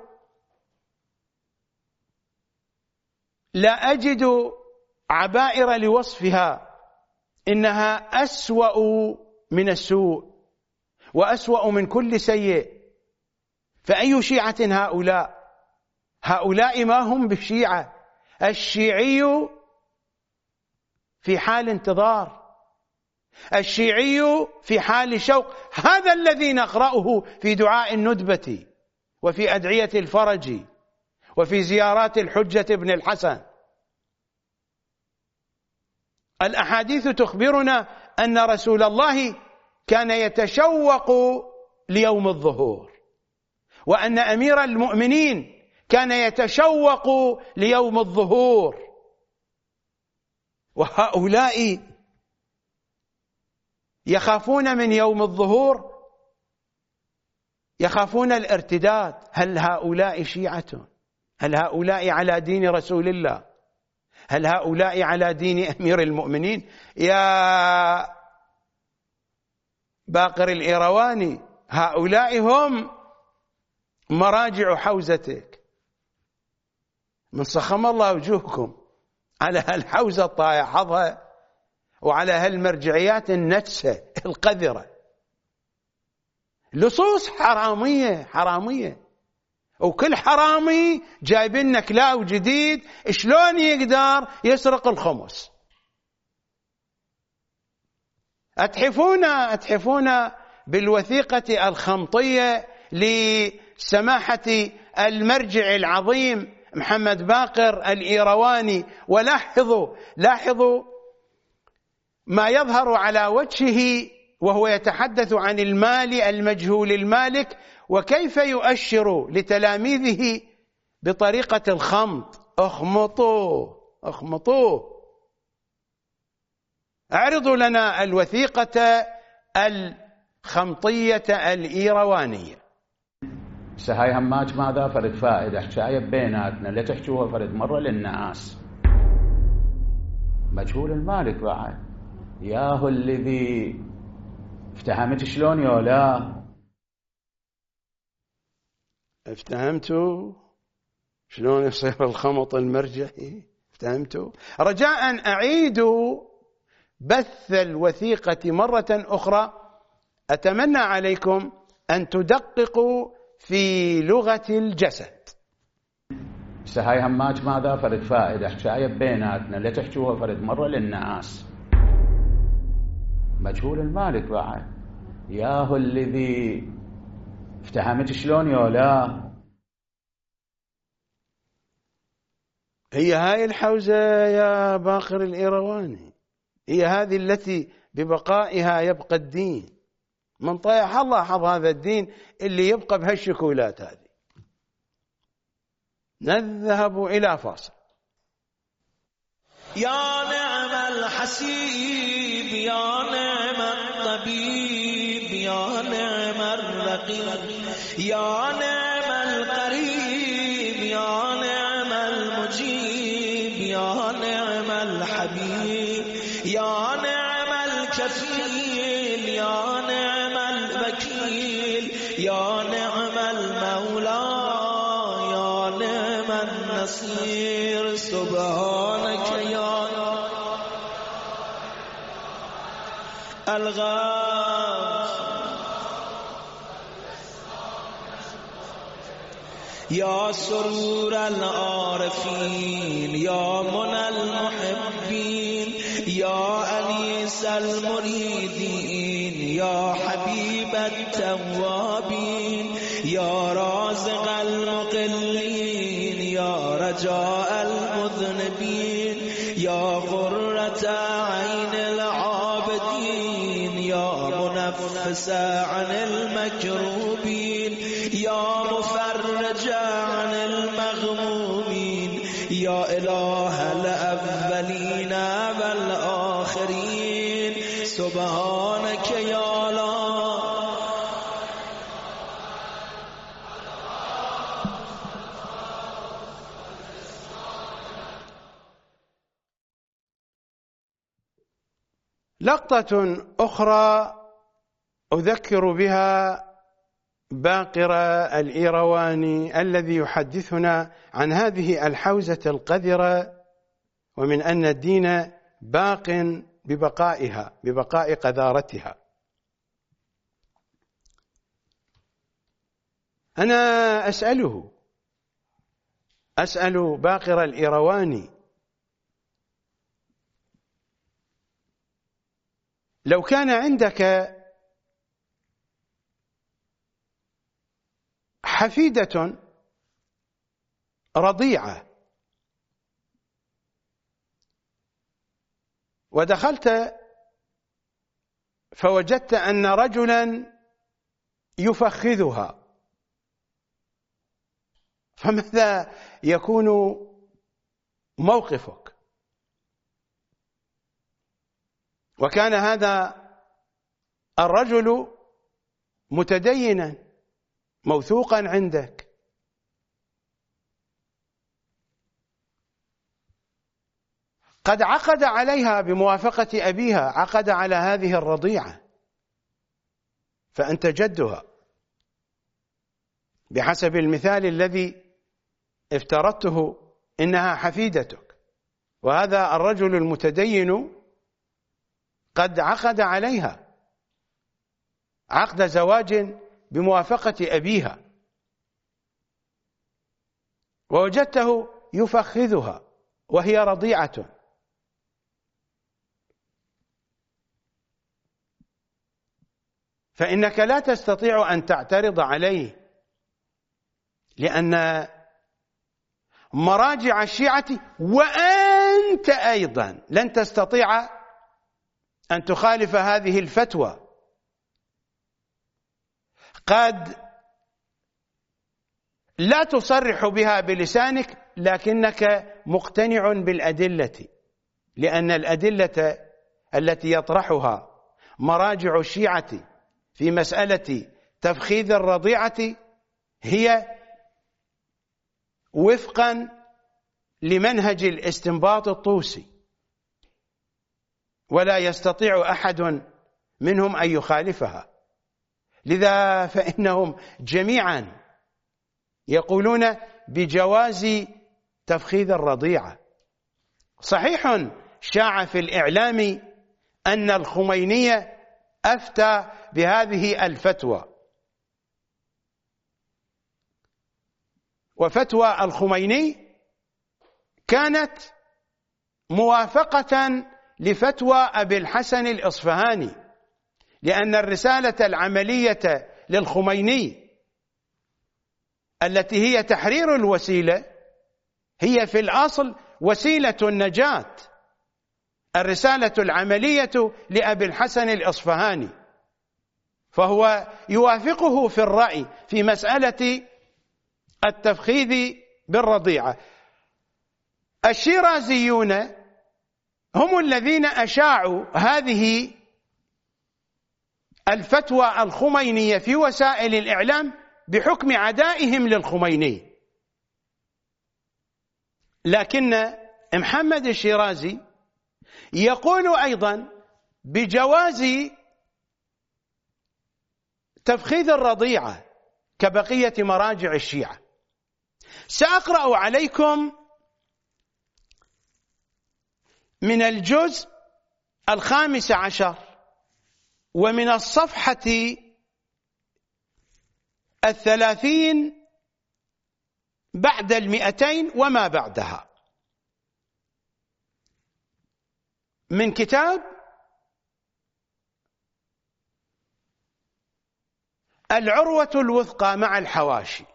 لا أجد عبائر لوصفها، إنها أسوأ من السوء وأسوأ من كل سيء. فأي شيعة هؤلاء؟ هؤلاء ما هم بالشيعة. الشيعي في حال انتظار، الشيعي في حال شوق. هذا الذي نقرأه في دعاء الندبة وفي أدعية الفرج وفي زيارات الحجة ابن الحسن. الأحاديث تخبرنا أن رسول الله كان يتشوق ليوم الظهور، وأن أمير المؤمنين كان يتشوق ليوم الظهور. وهؤلاء يخافون من يوم الظهور، يخافون الارتداد. هل هؤلاء شيعة؟ هل هؤلاء على دين رسول الله؟ هل هؤلاء على دين أمير المؤمنين؟ يا باقر الإيرواني، هؤلاء هم مراجع حوزتك. من صخم الله وجوهكم على هالحوزة الطايحظها وعلى هالمرجعيات النجسة القذرة، لصوص حرامية حرامية، وكل حرامي جايب لنا كلاو جديد شلون يقدر يسرق الخمس. أتحفون أتحفون بالوثيقة الخمطية لسماحة المرجع العظيم محمد باقر الإيرواني، ولاحظوا لاحظوا ما يظهر على وجهه وهو يتحدث عن المال المجهول المالك، وكيف يؤشر لتلاميذه بطريقة الخمط: اخمطوه اخمطوه. اعرضوا لنا الوثيقة الخمطية الإيروانية. هاي هماج ماذا فرد فائدة حكاية بيناتنا، لا تحكوها فرد مرة للناس. مجهول المالك بعد، ياهو الذي افتهمت شلون يولا؟ افتهمتوا شلون يصير الخمط المرجعي؟ افتهمتوا؟ رجاء أعيدوا بث الوثيقة مرة أخرى. أتمنى عليكم أن تدققوا في لغة الجسد. هاي هماج ماذا فرد فائدة حكاية بيناتنا، لا تحكوها فرد مرة للناس. مجهول المالك بعد، ياهو الذي افتهمت شلون يولا؟ هي هاي الحوزة يا باقر الإيرواني، هي هذه التي ببقائها يبقى الدين. من طيح الله حظ هذا الدين اللي يبقى بهالشكولات هذه. نذهب إلى فاصل. يا نعم الحسيب يا نعم الطبيب يا نعم الرقيب يا نعم القريب يا نعم المجيب يا نعم الحبيب يا نعم الكفيل يا نعم الوكيل يا نعم المولى يا نعم النصير. سبحانك يا الغاث يا سرور العارفين يا منى المحبين يا أنيس المريدين يا حبيب التوابين يا رازق المقلين يا رجاء المذنبين يا غرة عين العابدين يا منفس عن المكروبين يا مفرج عن المغمومين يا إله الأولين والآخرين. سبحانك يا الله. لقطة أخرى أذكر بها باقر الإيرواني الذي يحدثنا عن هذه الحوزة القذرة، ومن أن الدين باق ببقائها ببقاء قذارتها. أنا أسأله أسأل باقر الإيرواني: لو كان عندك حفيدة رضيعة ودخلت فوجدت أن رجلا يفخذها، فماذا يكون موقفك؟ وكان هذا الرجل متدينا موثوقا عندك، قد عقد عليها بموافقة أبيها، عقد على هذه الرضيعة، فأنت جدها بحسب المثال الذي افترضته إنها حفيدتك، وهذا الرجل المتدين قد عقد عليها عقد زواج بموافقة أبيها، ووجدته يفخذها وهي رضيعة، فإنك لا تستطيع أن تعترض عليه، لأن مراجع الشيعة وأنت أيضا لن تستطيع أن تخالف هذه الفتوى. قد لا تصرح بها بلسانك لكنك مقتنع بالأدلة، لأن الأدلة التي يطرحها مراجع الشيعة في مسألة تفخيذ الرضيعة هي وفقا لمنهج الاستنباط الطوسي، ولا يستطيع أحد منهم أن يخالفها. لذا فإنهم جميعا يقولون بجواز تفخيذ الرضيعة. صحيح شاع في الإعلام أن الخميني أفتى بهذه الفتوى، وفتوى الخميني كانت موافقة لفتوى أبي الحسن الإصفهاني، لأن الرسالة العملية للخميني التي هي تحرير الوسيلة هي في الأصل وسيلة النجاة، الرسالة العملية لأبي الحسن الإصفهاني، فهو يوافقه في الرأي في مسألة التفخيذ بالرضيعة. الشيرازيون هم الذين أشاعوا هذه الفتوى الخمينية في وسائل الإعلام بحكم عدائهم للخميني، لكن محمد الشيرازي يقول أيضا بجواز تفخيذ الرضيعة كبقية مراجع الشيعة. سأقرأ عليكم من الجزء الخامس عشر ومن الصفحة الثلاثين بعد المئتين وما بعدها من كتاب العروة الوثقى مع الحواشي.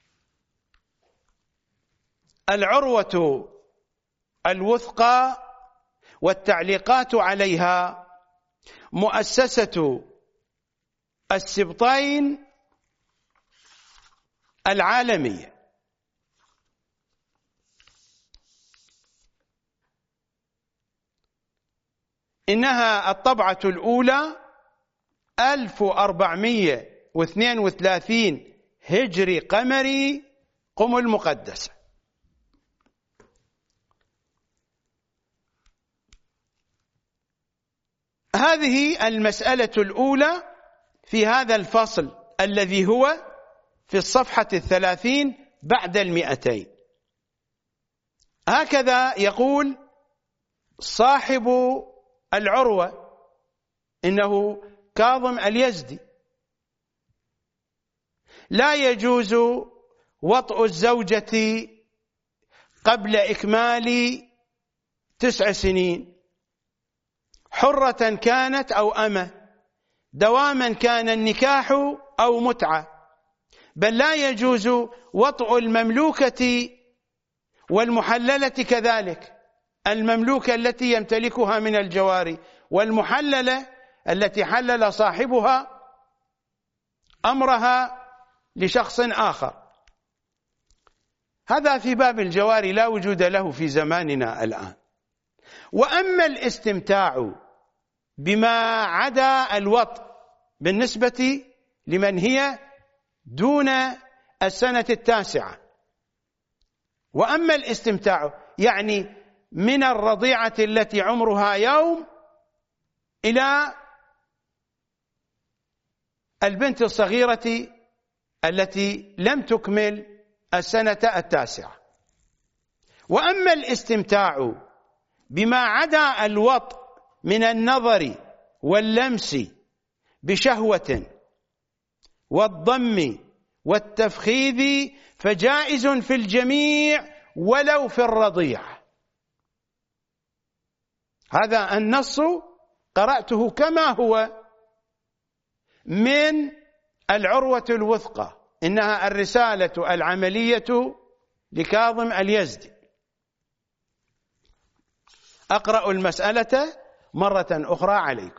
العروة الوثقى والتعليقات عليها مؤسسة السبطين العالمية. إنها الطبعة الأولى ألف وأربعمئة واثنين وثلاثين هجري قمري قم المقدسة. هذه المسألة الأولى في هذا الفصل الذي هو في الصفحة الثلاثين بعد المئتين. هكذا يقول صاحب العروة إنه كاظم اليزدي: لا يجوز وطء الزوجة قبل إكمال تسع سنين حرة كانت أو أمة، دواما كان النكاح أو متعة، بل لا يجوز وطء المملوكة والمحللة كذلك، المملوكة التي يمتلكها من الجواري، والمحللة التي حلل صاحبها أمرها لشخص آخر. هذا في باب الجواري لا وجود له في زماننا الآن. وأما الاستمتاع بما عدا الوطء بالنسبة لمن هي دون السنة التاسعة، وأما الاستمتاع يعني من الرضيعة التي عمرها يوم إلى البنت الصغيرة التي لم تكمل السنة التاسعة. وأما الاستمتاع بما عدا الوطء من النظر واللمس بشهوة والضم والتفخيذ فجائز في الجميع ولو في الرضيع. هذا النص قرأته كما هو من العروة الوثقى، إنها الرسالة العملية لكاظم اليزدي. أقرأ المسألة مرة أخرى عليكم.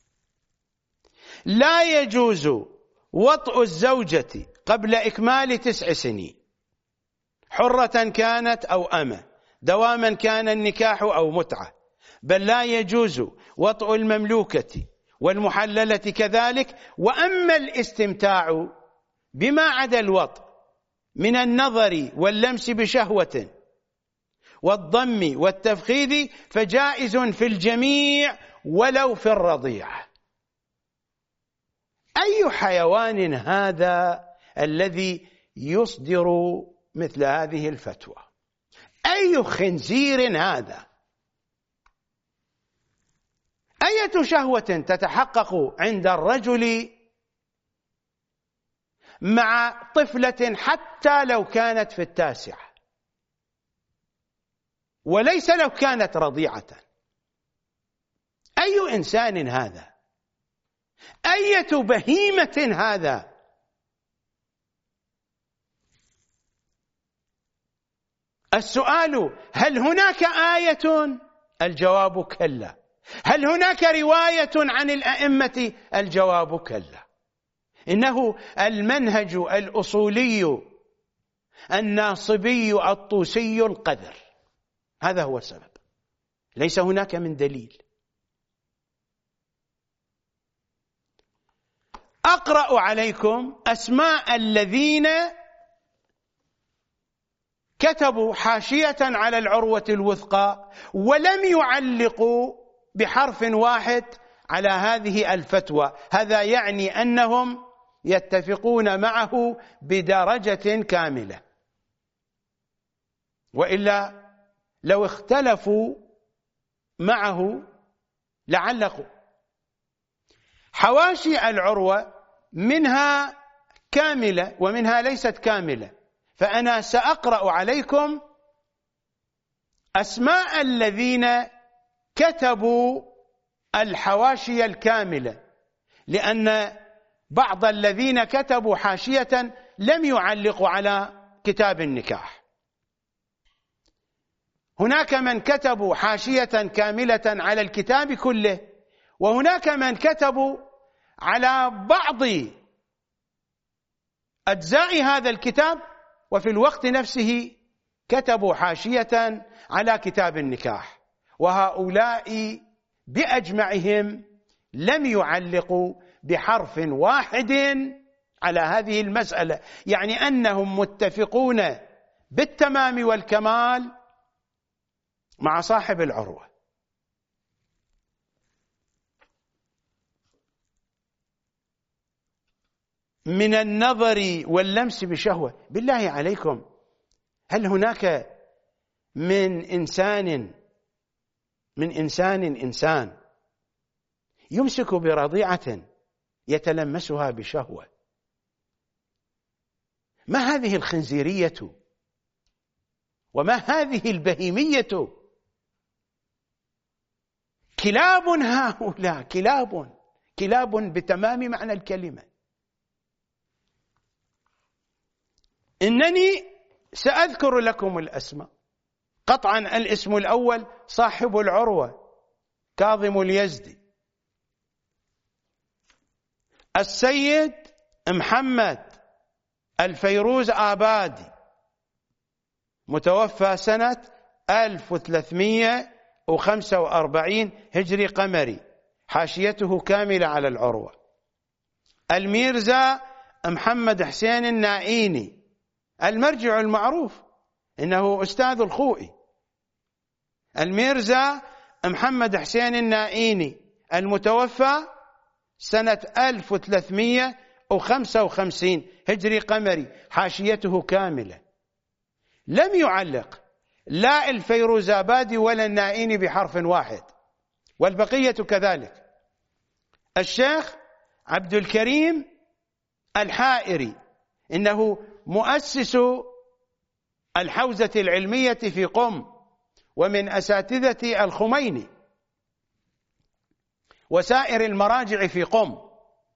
لا يجوز وطء الزوجة قبل إكمال تسع سنين حرة كانت أو أمة، دواما كان النكاح أو متعة، بل لا يجوز وطء المملوكة والمحللة كذلك. وأما الاستمتاع بما عدا الوطء من النظر واللمس بشهوة والضم والتفخيذ فجائز في الجميع ولو في الرضيع. أي حيوان هذا الذي يصدر مثل هذه الفتوى؟ أي خنزير هذا؟ أية شهوة تتحقق عند الرجل مع طفلة حتى لو كانت في التاسعة، وليس لو كانت رضيعة؟ أي إنسان هذا؟ أية بهيمة هذا؟ السؤال: هل هناك آية؟ الجواب: كلا. هل هناك رواية عن الأئمة؟ الجواب: كلا. إنه المنهج الأصولي الناصبي الطوسي القذر، هذا هو السبب، ليس هناك من دليل. أقرأ عليكم أسماء الذين كتبوا حاشية على العروة الوثقى ولم يعلقوا بحرف واحد على هذه الفتوى. هذا يعني أنهم يتفقون معه بدرجة كاملة، وإلا لو اختلفوا معه لعلقوا. حواشي العروة منها كاملة ومنها ليست كاملة، فأنا سأقرأ عليكم أسماء الذين كتبوا الحواشي الكاملة، لأن بعض الذين كتبوا حاشية لم يعلقوا على كتاب النكاح. هناك من كتبوا حاشية كاملة على الكتاب كله، وهناك من كتبوا على بعض أجزاء هذا الكتاب، وفي الوقت نفسه كتبوا حاشية على كتاب النكاح، وهؤلاء بأجمعهم لم يعلقوا بحرف واحد على هذه المسألة، يعني أنهم متفقون بالتمام والكمال مع صاحب العروة. من النظر واللمس بشهوة. بالله عليكم، هل هناك من إنسان من إنسان إنسان يمسك برضيعة يتلمسها بشهوة؟ ما هذه الخنزيرية وما هذه البهيمية؟ كلاب هؤلاء، كلاب كلاب بتمام معنى الكلمة. إنني سأذكر لكم الأسماء. قطعا الاسم الأول صاحب العروة كاظم اليزدي، السيد محمد الفيروز آبادي، متوفى سنة ألف وثلاثمئة وخمسة وأربعين هجري قمري، حاشيته كاملة على العروة. الميرزا محمد حسين النائيني، المرجع المعروف، إنه أستاذ الخوئي. الميرزا محمد حسين النائيني، المتوفى سنة ألف وثلاثمئة وخمسة وخمسين هجري قمري، حاشيته كاملة. لم يعلق لا الفيروزابادي ولا النائيني بحرف واحد، والبقية كذلك. الشيخ عبد الكريم الحائري، إنه مؤسس الحوزة العلمية في قم ومن أساتذة الخميني وسائر المراجع في قم.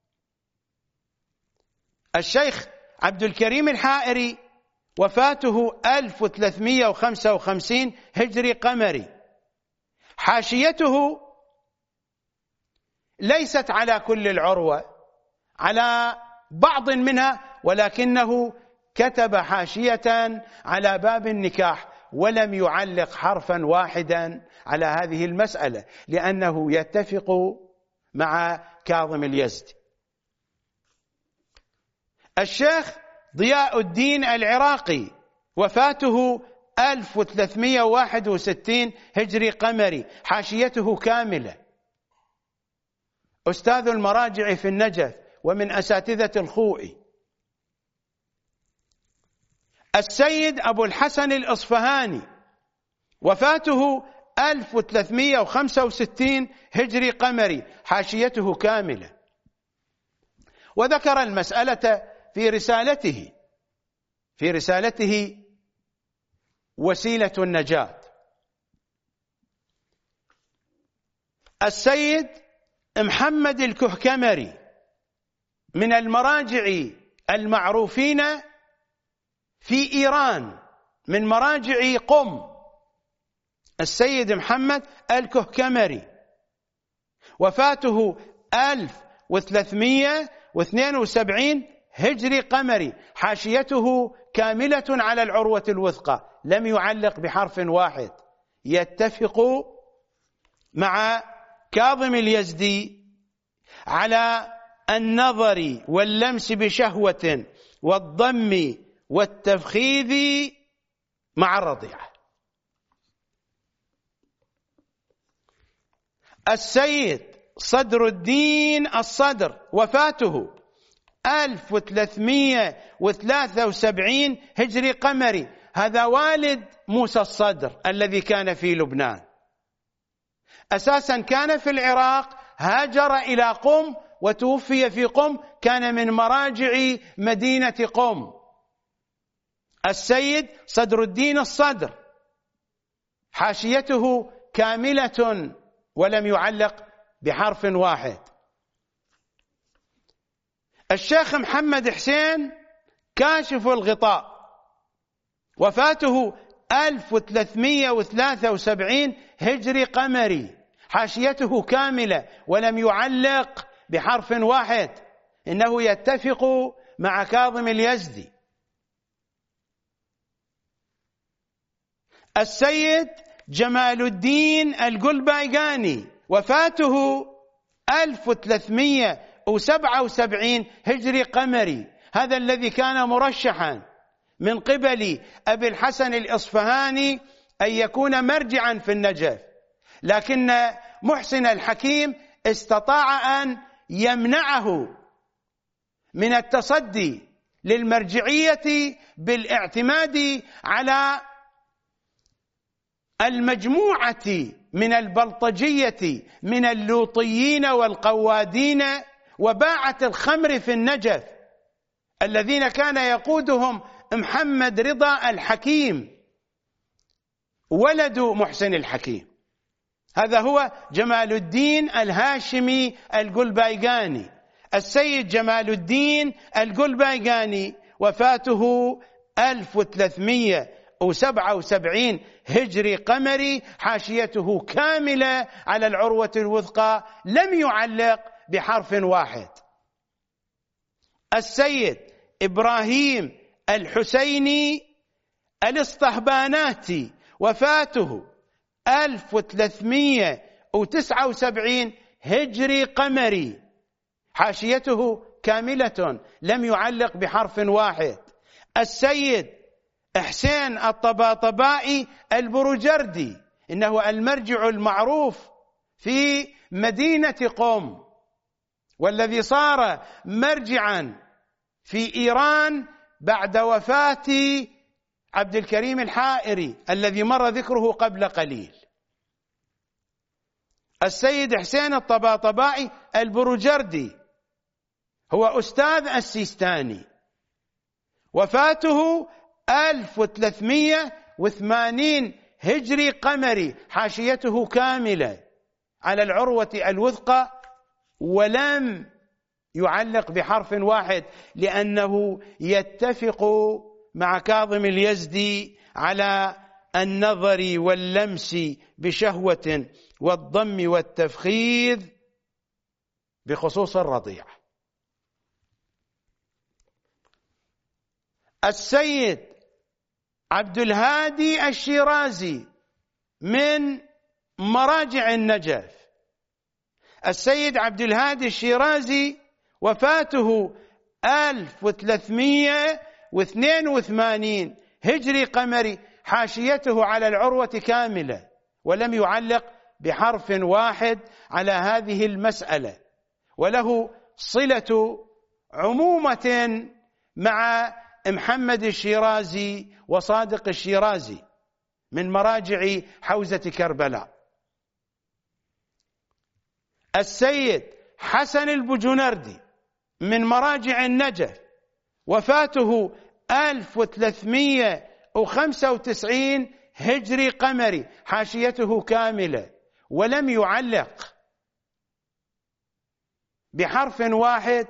الشيخ عبد الكريم الحائري وفاته ألف وثلاثمئة وخمسة وخمسين هجري قمري، حاشيته ليست على كل العروة، على بعض منها، ولكنه كتب حاشية على باب النكاح ولم يعلق حرفا واحدا على هذه المسألة، لأنه يتفق مع كاظم اليزدي. الشيخ ضياء الدين العراقي، وفاته ألف وثلاثمئة وواحد وستين هجري قمري، حاشيته كاملة، أستاذ المراجع في النجف ومن أساتذة الخوئي. السيد أبو الحسن الأصفهاني، وفاته ألف وثلاثمئة وخمسة وستين هجري قمري، حاشيته كاملة، وذكر المسألة في رسالته في رسالته وسيلة النجاة. السيد محمد الكهكمري، من المراجع المعروفين في إيران، من مراجع قم السيد محمد الكهكمري، وفاته ألف وثلاثمئة واثنين وسبعين هجري قمري، حاشيته كاملة على العروة الوثقى، لم يعلق بحرف واحد، يتفق مع كاظم اليزدي على النظر واللمس بشهوة والضم والتفخيذ مع الرضيعة. السيد صدر الدين الصدر، وفاته ألف وثلاثمئة وثلاثة وسبعين هجري قمري، هذا والد موسى الصدر الذي كان في لبنان، أساسا كان في العراق، هاجر إلى قم وتوفي في قم، كان من مراجع مدينة قم. السيد صدر الدين الصدر، حاشيته كاملة ولم يعلق بحرف واحد. الشيخ محمد حسين كاشف الغطاء، وفاته ألف وثلاثمئة وثلاثة وسبعين هجري قمري، حاشيته كاملة ولم يعلق بحرف واحد، إنه يتفق مع كاظم اليزدي. السيد جمال الدين القلبايقاني، وفاته ألف وثلاثمئة وسبعة وسبعين هجري قمري، هذا الذي كان مرشحا من قبل أبي الحسن الإصفهاني أن يكون مرجعا في النجف، لكن محسن الحكيم استطاع أن يمنعه من التصدي للمرجعية بالاعتماد على المجموعة من البلطجية من اللوطيين والقوادين وباعة الخمر في النجف، الذين كان يقودهم محمد رضا الحكيم ولد محسن الحكيم. هذا هو جمال الدين الهاشمي القلبايقاني. السيد جمال الدين القلبايقاني، وفاته ألف وثلاثمئة وسبعة وسبعين هجري قمري، حاشيته كاملة على العروة الوثقى، لم يعلق بحرف واحد. السيد إبراهيم الحسيني الاسطهباناتي، وفاته ألف وثلاثمئة وتسعة وسبعين هجري قمري، حاشيته كاملة لم يعلق بحرف واحد. السيد حسين الطباطبائي البروجردي، إنه المرجع المعروف في مدينة قم، والذي صار مرجعا في إيران بعد وفاة عبد الكريم الحائري الذي مر ذكره قبل قليل. السيد حسين الطباطبائي البروجردي هو أستاذ السيستاني، وفاته ألف وثلاثمئة وثمانين هجري قمري، حاشيته كاملة على العروة الوثقى، ولم يعلق بحرف واحد، لأنه يتفق مع كاظم اليزدي على النظر واللمس بشهوة والضم والتفخيذ بخصوص الرضيع. السيد عبد الهادي الشيرازي من مراجع النجف. السيد عبد الهادي الشيرازي، وفاته ألف وثلاثمئة واثنين وثمانين هجري قمري، حاشيته على العروة كاملة، ولم يعلق بحرف واحد على هذه المسألة، وله صلة عمومة مع محمد الشيرازي وصادق الشيرازي من مراجع حوزة كربلاء. السيد حسن البجنردي من مراجع النجف، وفاته ألف وثلاثمئة وخمسة وتسعين هجري قمري، حاشيته كاملة، ولم يعلق بحرف واحد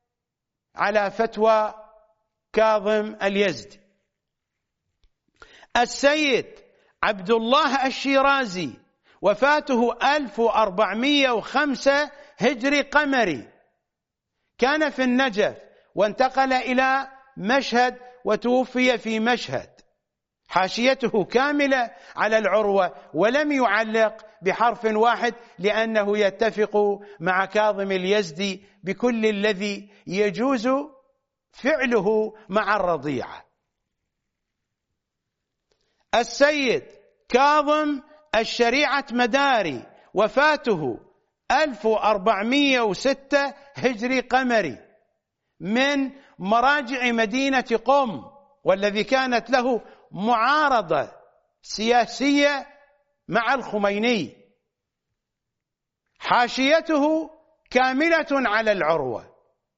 على فتوى كاظم اليزدي. السيد عبد الله الشيرازي وفاته ألف وأربعمئة وخمسة هجري قمري، كان في النجف وانتقل إلى مشهد وتوفي في مشهد. حاشيته كاملة على العروة ولم يعلق بحرف واحد لأنه يتفق مع كاظم اليزدي بكل الذي يجوز فعله مع الرضيعة. السيد كاظم الشريعة مداري وفاته ألف وأربعمئة وستة هجري قمري، من مراجع مدينة قم، والذي كانت له معارضة سياسية مع الخميني. حاشيته كاملة على العروة،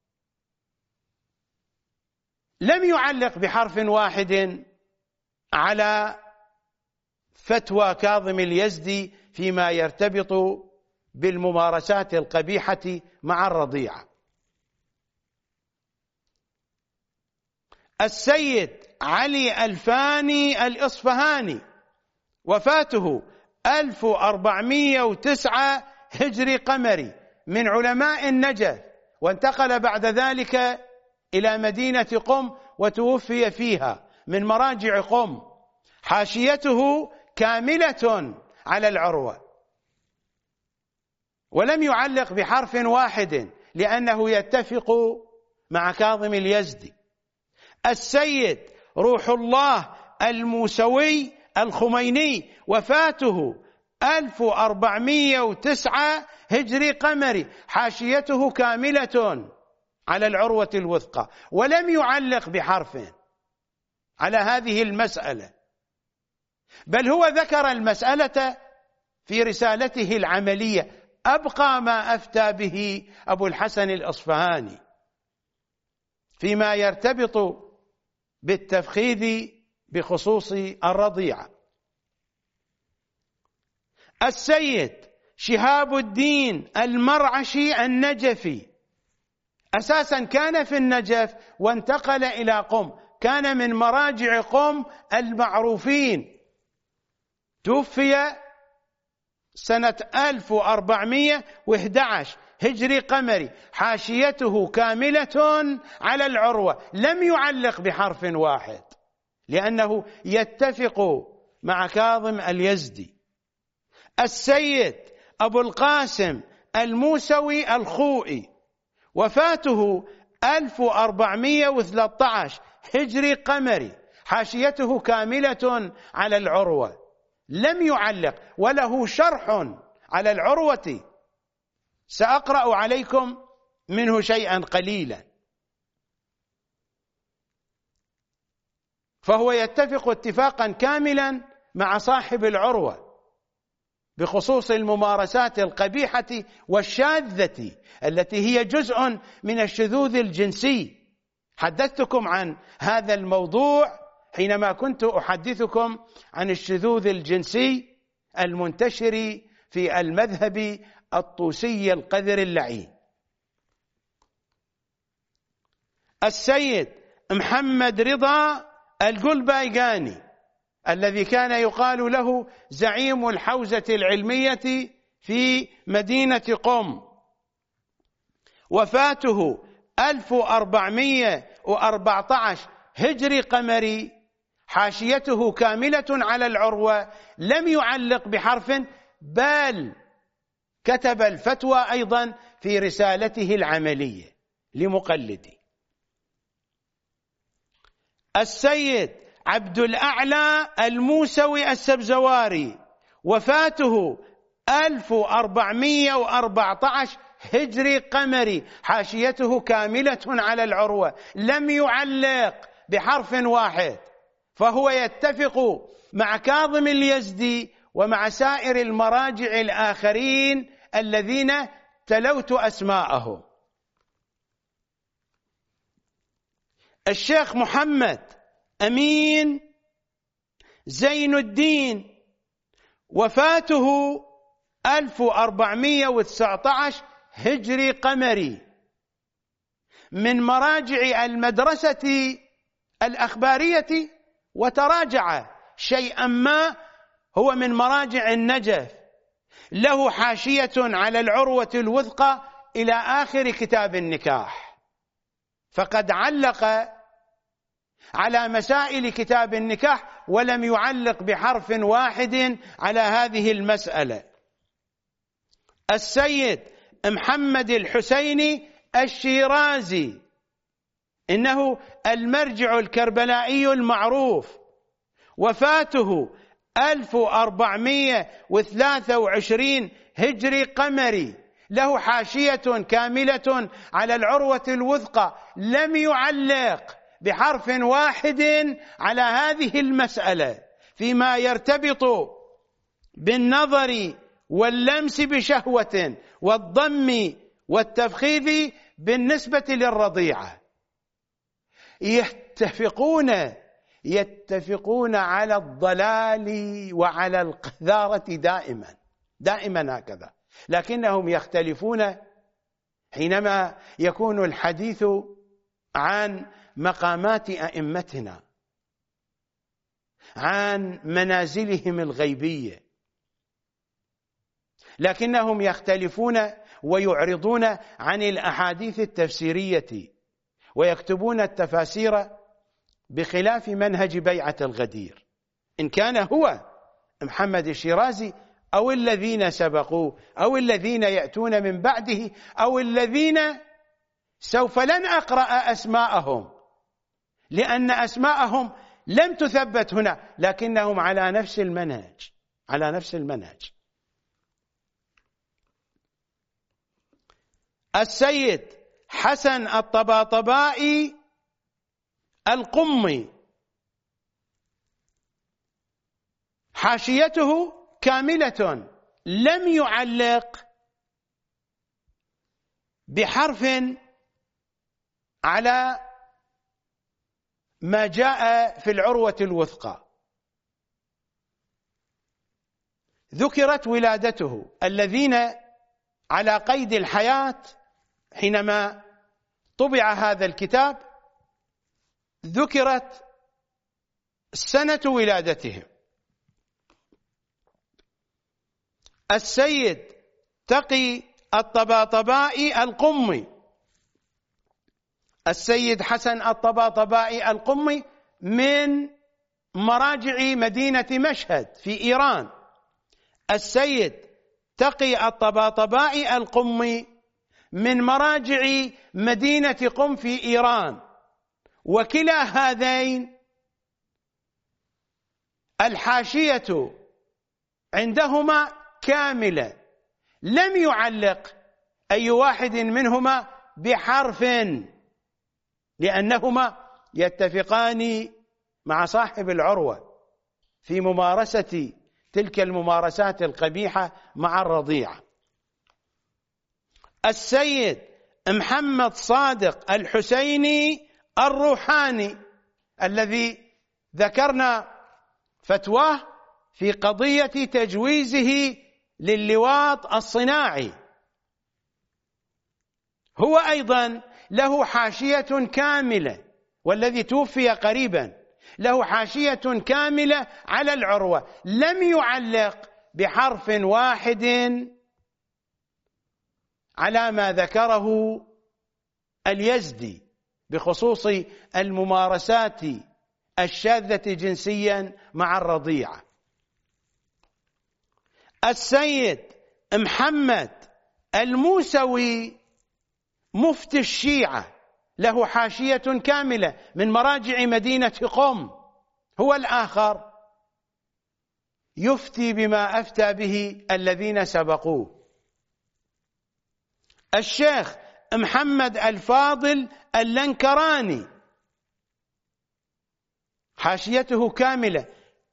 لم يعلق بحرف واحد على فتوى كاظم اليزدي فيما يرتبط بالممارسات القبيحة مع الرضيعة. السيد علي الفاني الإصفهاني وفاته ألف وأربعمئة وتسعة هجري قمري، من علماء النجف، وانتقل بعد ذلك إلى مدينة قم وتوفي فيها، من مراجع قم. حاشيته كاملة على العروة، ولم يعلق بحرف واحد لأنه يتفق مع كاظم اليزدي. السيد روح الله الموسوي الخميني وفاته ألف وأربعمئة وتسعة هجري قمري، حاشيته كاملة على العروة الوثقى، ولم يعلق بحرف على هذه المسألة، بل هو ذكر المسألة في رسالته العملية، أبقى ما أفتى به أبو الحسن الأصفهاني فيما يرتبط بالتفخيذ بخصوص الرضيعة. السيد شهاب الدين المرعشي النجفي أساسا كان في النجف وانتقل إلى قم، كان من مراجع قم المعروفين، توفي سنة ألف وأربعمئة وأحد عشر هجري قمري، حاشيته كاملة على العروة، لم يعلق بحرف واحد لأنه يتفق مع كاظم اليزدي. السيد أبو القاسم الموسوي الخوئي وفاته ألف وأربعمئة وثلاثة عشر هجري قمري، حاشيته كاملة على العروة، لم يعلق، وله شرح على العروة سأقرأ عليكم منه شيئا قليلا. فهو يتفق اتفاقا كاملا مع صاحب العروة بخصوص الممارسات القبيحة والشاذة التي هي جزء من الشذوذ الجنسي. حدثتكم عن هذا الموضوع حينما كنت أحدثكم عن الشذوذ الجنسي المنتشر في المذهب الطوسي القذر اللعين. السيد محمد رضا القلبايقاني الذي كان يقال له زعيم الحوزة العلمية في مدينة قم، وفاته ألف وأربعمئة وأربعة عشر هجري قمري، حاشيته كاملة على العروة، لم يعلق بحرف، بل كتب الفتوى أيضا في رسالته العملية لمقلدي. السيد عبد الأعلى الموسوي السبزواري وفاته ألف وأربعمئة وأربعة عشر هجري قمري، حاشيته كاملة على العروة، لم يعلق بحرف واحد، فهو يتفق مع كاظم اليزدي ومع سائر المراجع الآخرين الذين تلوت أسماءهم. الشيخ محمد أمين زين الدين وفاته ألف وأربعمئة وتسعة عشر هجري قمري، من مراجع المدرسة الأخبارية، وتراجع شيئا ما هو من مراجع النجف، له حاشية على العروة الوثقى إلى آخر كتاب النكاح، فقد علق على مسائل كتاب النكاح ولم يعلق بحرف واحد على هذه المسألة. السيد محمد الحسيني الشيرازي إنه المرجع الكربلائي المعروف، وفاته ألف وأربعمائة وثلاثة وعشرين هجري قمري، له حاشية كاملة على العروة الوثقى، لم يعلق بحرف واحد على هذه المسألة فيما يرتبط بالنظر واللمس بشهوة والضم والتفخيذ بالنسبة للرضيعة. يتفقون يتفقون على الضلال وعلى القذارة دائما دائما هكذا، لكنهم يختلفون حينما يكون الحديث عن مقامات أئمتنا، عن منازلهم الغيبية، لكنهم يختلفون ويعرضون عن الأحاديث التفسيرية ويكتبون التفاسير بخلاف منهج بيعة الغدير، إن كان هو محمد الشيرازي أو الذين سبقوا أو الذين يأتون من بعده أو الذين سوف لن أقرأ أسماءهم لأن أسماءهم لم تثبت هنا، لكنهم على نفس المنهج على نفس المنهج. السيد حسن الطباطبائي القمي حاشيته كاملة، لم يعلق بحرف على ما جاء في العروة الوثقى. ذكرت ولادته، الذين على قيد الحياة حينما طبع هذا الكتاب ذكرت سنة ولادتهم. السيد تقي الطباطبائي القمي، السيد حسن الطباطبائي القمي من مراجع مدينة مشهد في إيران، السيد تقي الطباطبائي القمي من مراجع مدينة قم في إيران، وكلا هذين الحاشية عندهما كاملة، لم يعلق أي واحد منهما بحرف، لأنهما يتفقان مع صاحب العروة في ممارسة تلك الممارسات القبيحة مع الرضيعة. السيد محمد صادق الحسيني الروحاني الذي ذكرنا فتواه في قضية تجويزه لللواط الصناعي، هو أيضا له حاشية كاملة، والذي توفي قريبا له حاشية كاملة على العروة، لم يعلق بحرف واحد على ما ذكره اليزدي بخصوص الممارسات الشاذة جنسيا مع الرضيعة. السيد محمد الموسوي مفتي الشيعة له حاشية كاملة من مراجع مدينة قم، هو الآخر يفتي بما أفتى به الذين سبقوه. الشيخ محمد الفاضل اللنكراني حاشيته كاملة.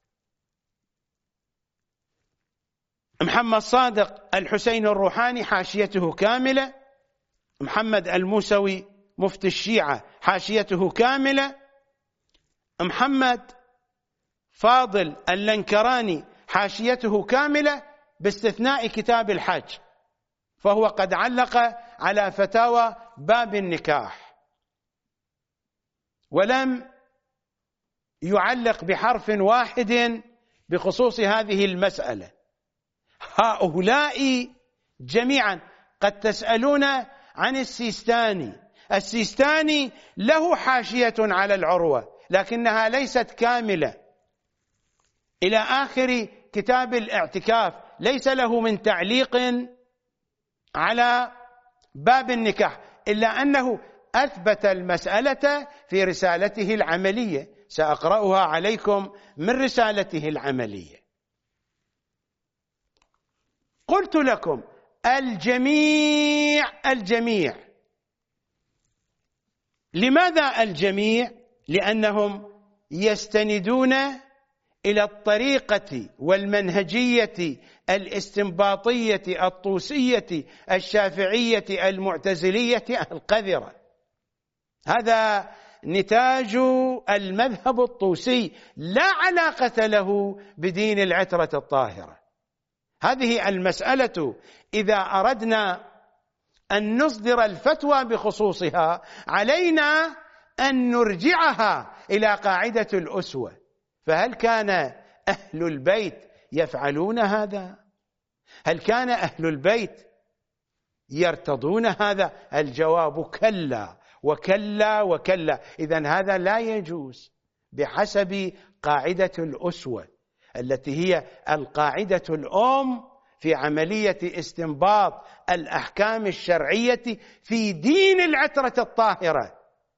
محمد صادق الحسين الروحاني حاشيته كاملة. محمد الموسوي مفتي الشيعة حاشيته كاملة. محمد فاضل اللنكراني حاشيته كاملة باستثناء كتاب الحج، فهو قد علق على فتاوى باب النكاح ولم يعلق بحرف واحد بخصوص هذه المسألة. هؤلاء جميعا قد تسألون عن السيستاني. السيستاني له حاشية على العروة لكنها ليست كاملة، إلى آخر كتاب الاعتكاف ليس له من تعليق على باب النكاح، إلا أنه أثبت المسألة في رسالته العملية، سأقرأها عليكم من رسالته العملية. قلت لكم الجميع الجميع. لماذا الجميع؟ لأنهم يستندون إلى الطريقة والمنهجية الاستنباطية الطوسية الشافعية المعتزلية القذرة. هذا نتاج المذهب الطوسي، لا علاقة له بدين العترة الطاهرة. هذه المسألة إذا أردنا أن نصدر الفتوى بخصوصها علينا أن نرجعها إلى قاعدة الأسوة. فهل كان أهل البيت يفعلون هذا؟ هل كان أهل البيت يرتضون هذا؟ الجواب كلا وكلا وكلا. إذن هذا لا يجوز بحسب قاعدة الأسوة التي هي القاعدة الأم في عملية استنباط الأحكام الشرعية في دين العترة الطاهرة،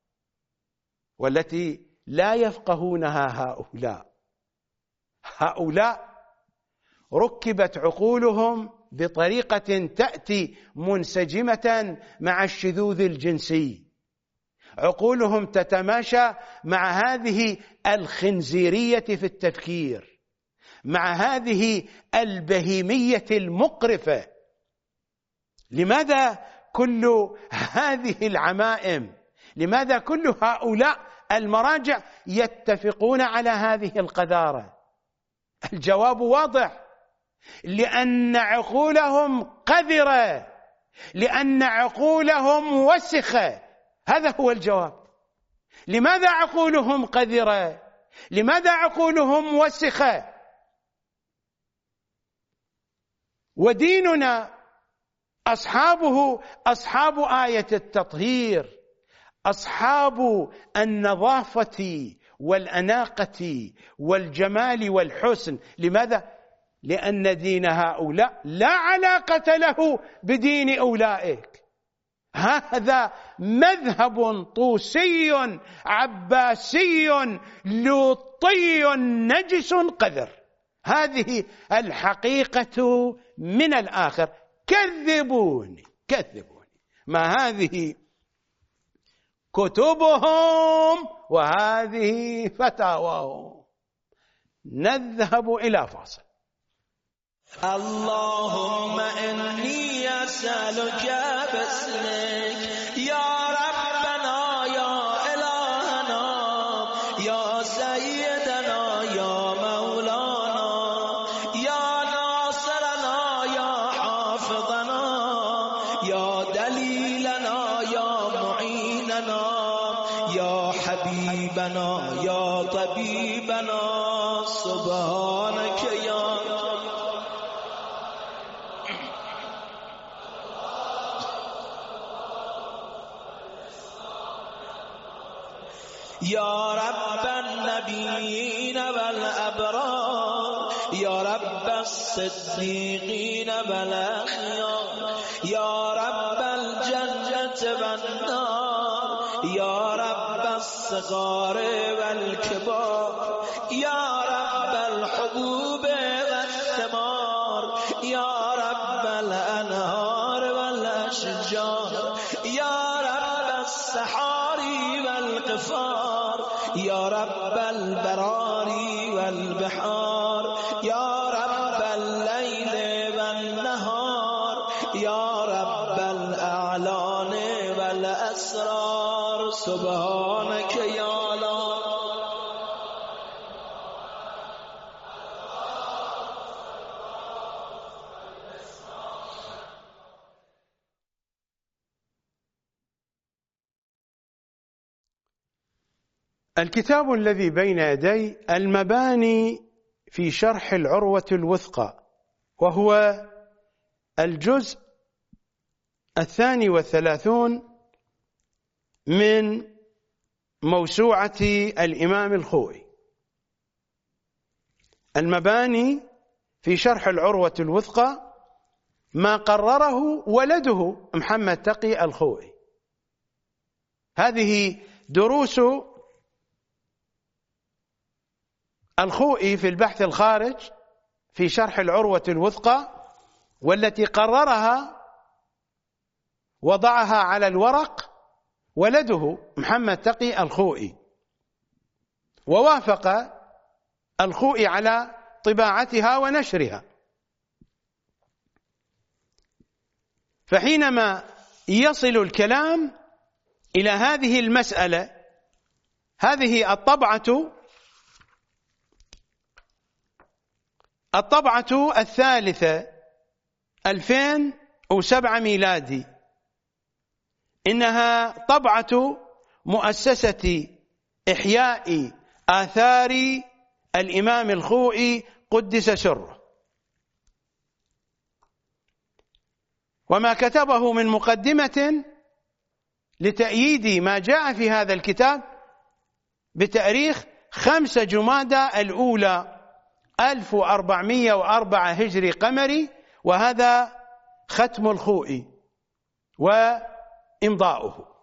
والتي لا يفقهونها هؤلاء. هؤلاء ركبت عقولهم بطريقة تأتي منسجمة مع الشذوذ الجنسي، عقولهم تتماشى مع هذه الخنزيرية في التفكير، مع هذه البهيمية المقرفة. لماذا كل هذه العمائم؟ لماذا كل هؤلاء المراجع يتفقون على هذه القذارة؟ الجواب واضح: لأن عقولهم قذرة، لأن عقولهم وسخة. هذا هو الجواب. لماذا عقولهم قذرة؟ لماذا عقولهم وسخة؟ وديننا أصحابه أصحاب آية التطهير، أصحاب النظافة والأناقة والجمال والحسن. لماذا؟ لأن دين هؤلاء لا علاقة له بدين أولئك. هذا مذهب طوسي عباسي لوطي نجس قذر. هذه الحقيقة من الآخر. كذبوني كذبوني، ما هذه كتبهم وهذه فتاواهم. نذهب إلى فاصل. اللهم إني أسألك باسمك يا ربنا يا إلهنا يا سيدنا يا مولانا يا ناصرنا يا حافظنا يا دليلنا يا معيننا يا حبيبنا يا طبيبنا سبحانك يا يا رب النبيين والأبرار يا رب الصديقين والأخيار يا رب الجنة والنار يا رب الصغار والكبار يا رب الحبوب والثمار يا رب الأنهار والأشجار يا رب السحاري والقفار يا رب البراري والبحار يا رب الليل والنهار يا رب الأعلان والأسرار سبحانك يا الله. الكتاب الذي بين يدي المباني في شرح العروة الوثقى، وهو الجزء الثاني والثلاثون من موسوعة الإمام الخوئي. المباني في شرح العروة الوثقى ما قرره ولده محمد تقي الخوئي. هذه دروس الخوئي في البحث الخارج في شرح العروة الوثقى، والتي قررها وضعها على الورق ولده محمد تقي الخوئي، ووافق الخوئي على طباعتها ونشرها. فحينما يصل الكلام إلى هذه المسألة، هذه الطبعة الطبعة الثالثة ألفين وسبعة ميلادي، إنها طبعة مؤسسة إحياء آثار الإمام الخوئي قدس سره. وما كتبه من مقدمة لتأييد ما جاء في هذا الكتاب بتاريخ خمسة جمادى الأولى ألف وأربعمائة وأربعة هجري قمري، وهذا ختم الخوئي وإمضاؤه.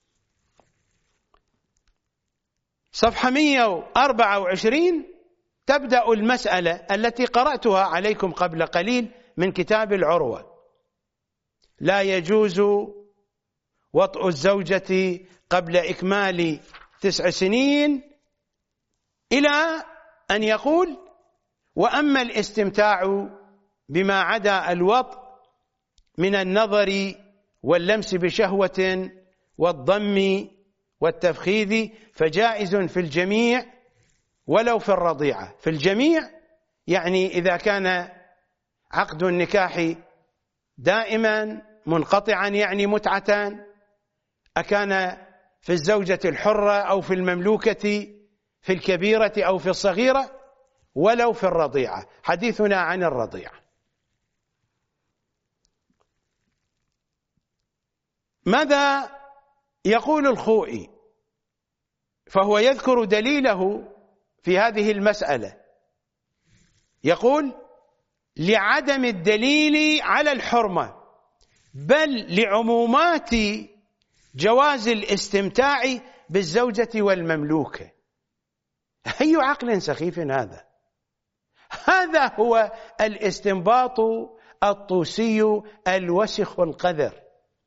صفحة مئة وأربعة وعشرين تبدأ المسألة التي قرأتها عليكم قبل قليل من كتاب العروة: لا يجوز وطء الزوجة قبل إكمال تسع سنين، إلى أن يقول: وأما الاستمتاع بما عدا الوطء من النظر واللمس بشهوة والضم والتفخيذ فجائز في الجميع ولو في الرضيعة. في الجميع يعني إذا كان عقد النكاح دائما منقطعا، يعني متعتان، أكان في الزوجة الحرة أو في المملوكة، في الكبيرة أو في الصغيرة، ولو في الرضيعة. حديثنا عن الرضيعة. ماذا يقول الخوئي؟ فهو يذكر دليله في هذه المسألة، يقول: لعدم الدليل على الحرمة، بل لعمومات جواز الاستمتاع بالزوجة والمملوكة. أي عقل سخيف هذا؟ هذا هو الاستنباط الطوسي الوسخ القذر.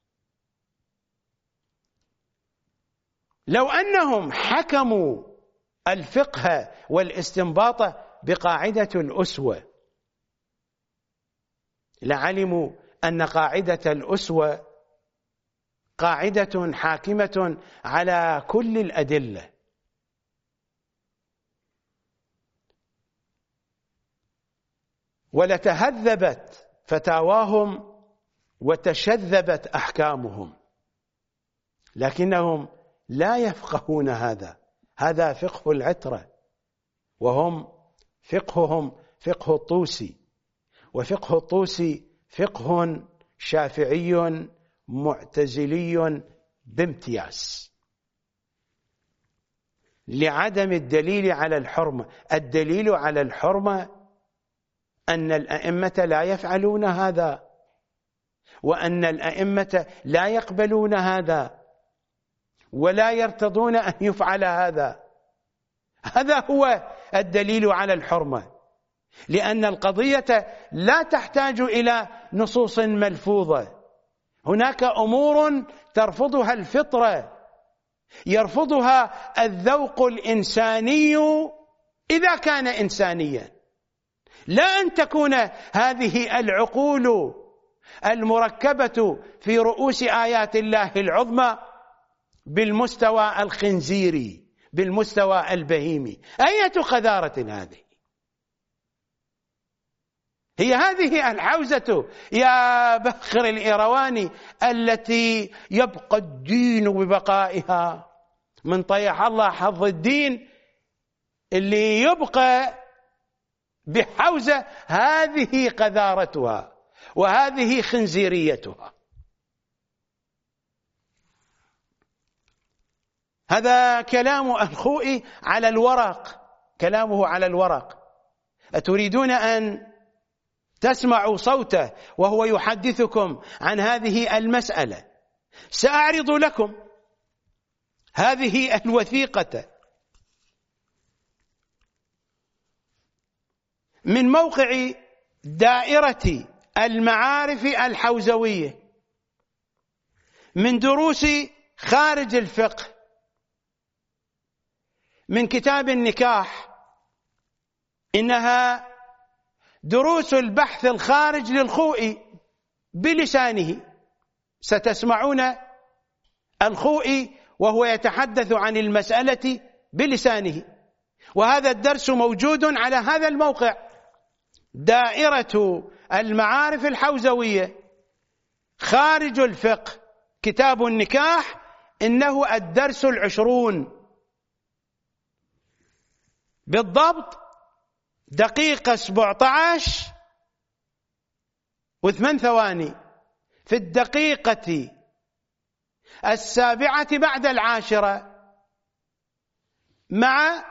لو أنهم حكموا الفقه والاستنباط بقاعدة الأسوة لعلموا أن قاعدة الأسوة قاعدة حاكمة على كل الأدلة، ولتهذبت فتاواهم وتشذبت أحكامهم، لكنهم لا يفقهون هذا. هذا فقه العترة، وهم فقههم فقه الطوسي، وفقه الطوسي فقه شافعي معتزلي بامتياز. لعدم الدليل على الحرمة. الدليل على الحرمة أن الأئمة لا يفعلون هذا، وأن الأئمة لا يقبلون هذا، ولا يرتضون أن يفعل هذا. هذا هو الدليل على الحرمة، لأن القضية لا تحتاج إلى نصوص ملفوظة. هناك أمور ترفضها الفطرة، يرفضها الذوق الإنساني إذا كان إنسانيا، لا أن تكون هذه العقول المركبة في رؤوس آيات الله العظمى بالمستوى الخنزيري، بالمستوى البهيمي. أية قذارة هذه؟ هي هذه الحوزة يا بخر الإيرواني التي يبقى الدين ببقائها من طيح الله حظ الدين اللي يبقى بحوزة هذه قذارتها وهذه خنزيريتها. هذا كلام الخوئي على الورق، كلامه على الورق. أتريدون أن تسمعوا صوته وهو يحدثكم عن هذه المسألة؟ سأعرض لكم هذه الوثيقة من موقع دائرة المعارف الحوزوية من دروس خارج الفقه من كتاب النكاح. إنها دروس البحث الخارج للخوئي بلسانه. ستسمعون الخوئي وهو يتحدث عن المسألة بلسانه، وهذا الدرس موجود على هذا الموقع دائرة المعارف الحوزوية خارج الفقه كتاب النكاح. إنه الدرس العشرون بالضبط دقيقة سبعة عشر وثمان ثواني في الدقيقة السابعة بعد العاشرة مع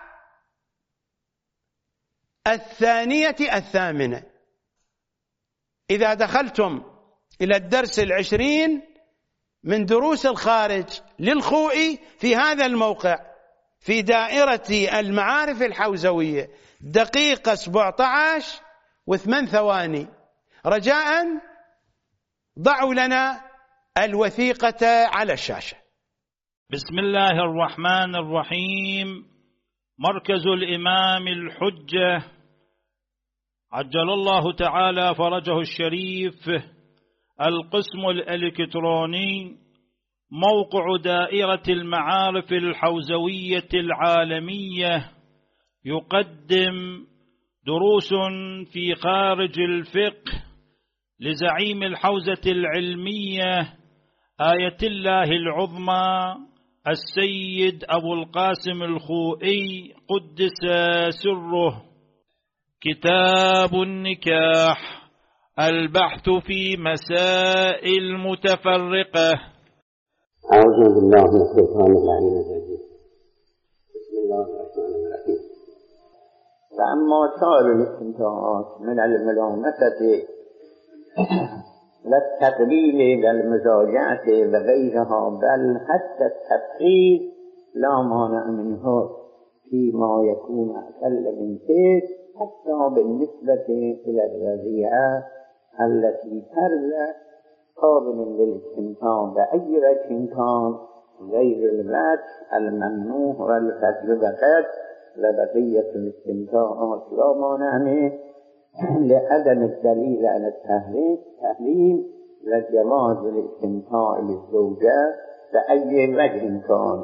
الثانية الثامنة. إذا دخلتم إلى الدرس العشرين من دروس الخارج للخوئي في هذا الموقع في دائرة المعارف الحوزوية دقيقة سبعة عشر وثمان ثواني. رجاء ضعوا لنا الوثيقة على الشاشة. بسم الله الرحمن الرحيم. مركز الإمام الحجة عجل الله تعالى فرجه الشريف، القسم الإلكتروني، موقع دائرة المعارف الحوزوية العالمية، يقدم دروس في خارج الفقه لزعيم الحوزة العلمية آية الله العظمى السيد أبو القاسم الخوئي قدس سره. كتاب النكاح، البحث في مسائل متفرقة. أعوذ بالله من الشيطان اللعين الرجيم. بسم الله الرحمن الرحيم. فأما سائر الاستنتاجات من الملامسة والتقليل والمزاجعة وغيرها بل حتى التفخير لا مانع منه فيما يكون أقل من ست، حتى بالنسبة إلى الرضيعة التي ترضع قابل للاستمتاع بأي وجه كان غير الوجه الممنوع والفضل فقط، لبقية الاستمتاعات لا مانع منه لعدم الدليل على التحريم وجواز الاستمتاع للزوجات بأي وجه كان.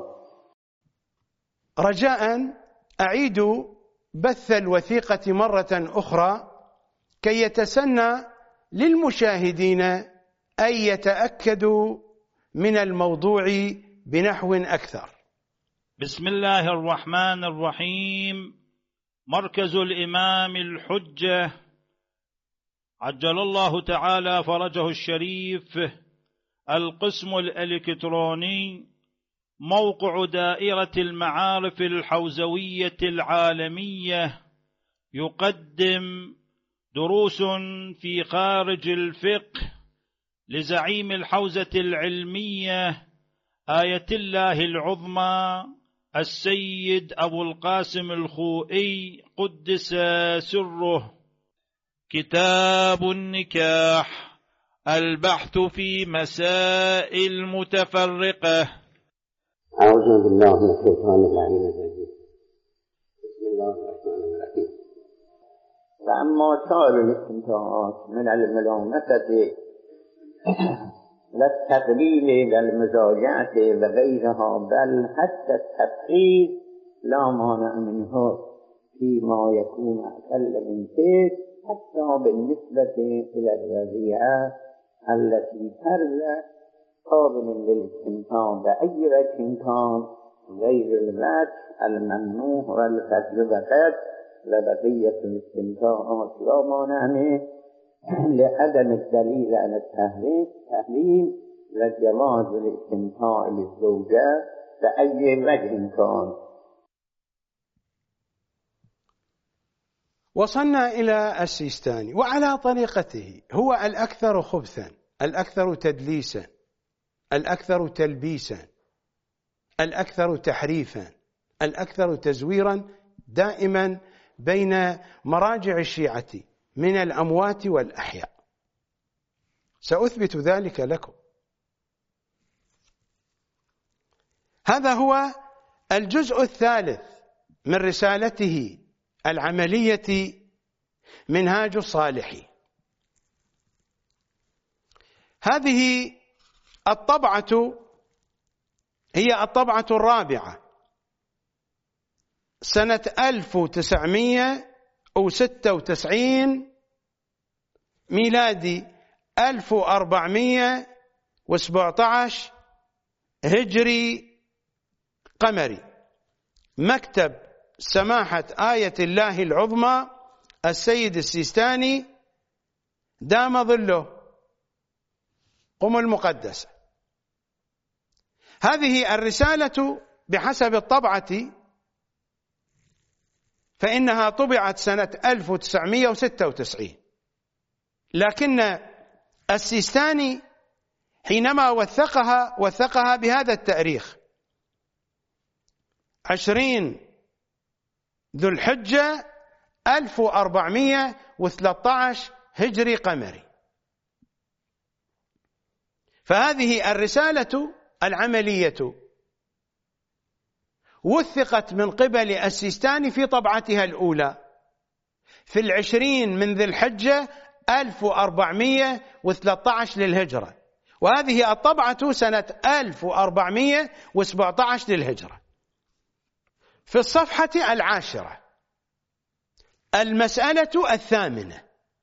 رجاء أعيد بث الوثيقة مرة أخرى كي يتسنى للمشاهدين أن يتأكدوا من الموضوع بنحو أكثر. بسم الله الرحمن الرحيم. مركز الإمام الحجة عجل الله تعالى فرجه الشريف، القسم الإلكتروني، موقع دائرة المعارف الحوزوية العالمية، يقدم دروس في خارج الفقه لزعيم الحوزة العلمية آية الله العظمى السيد أبو القاسم الخوئي قدس سره. كتاب النكاح، البحث في مسائل متفرقة. أعوذ بالله من الشيطان اللعين الرجيم. بسم الله الرحمن الرحيم. فأما سائر الاستنتاجات من الملامسة والتقليل والمزاجعة وغيرها بل حتى التفخير لا مانع منه فيما يكون أقل من ست، حتى بالنسبة إلى الرضيعة التي ترضع قابل للاستمتاع بأي وجه كان غير المدح الممنوع والفضل فقط، وبقية الاستمتاعات لا مانع منه لعدم الدليل على التحريم تحريم وجواز الاستمتاع للزوجات بأي وجه كان. وصلنا إلى السيستاني وعلى طريقته، هو الأكثر خبثا، الأكثر تدليسا، الأكثر تلبيسا، الأكثر تحريفا، الأكثر تزويرا، دائما بين مراجع الشيعة من الأموات والأحياء. سأثبت ذلك لكم. هذا هو الجزء الثالث من رسالته العملية منهاج الصالحين. هذه الطبعة هي الطبعة الرابعة سنة ألف وتسعمئة وستة وتسعين ميلادي ألف وأربعمئة وسبعة عشر هجري قمري، مكتب سماحة آية الله العظمى السيد السيستاني دام ظله قم المقدسة. هذه الرسالة بحسب الطبعة فإنها طبعت سنة ألف وتسعمئة وستة وتسعين، لكن السيستاني حينما وثقها وثقها بهذا التاريخ عشرين ذو الحجة ألف وأربعمئة وثلاثة عشر هجري قمري. فهذه الرسالة العملية وثقت من قبل السيستاني في طبعتها الأولى في العشرين من ذي الحجة ألف وأربعمئة وثلاثة عشر للهجرة، وهذه الطبعة سنة ألف وأربعمئة وسبعة عشر للهجرة. في الصفحة العاشرة المسألة الثامنة: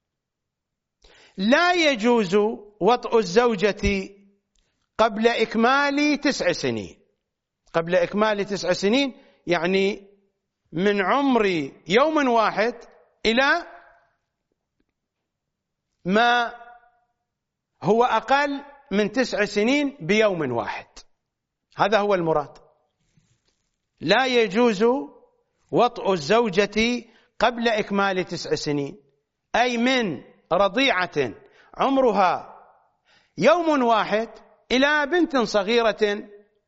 لا يجوز وطء الزوجة قبل إكمال تسع سنين. قبل إكمال تسع سنين يعني من عمر يوم واحد إلى ما هو أقل من تسع سنين بيوم واحد، هذا هو المراد. لا يجوز وطء الزوجة قبل إكمال تسع سنين، أي من رضيعة عمرها يوم واحد إلى بنت صغيرة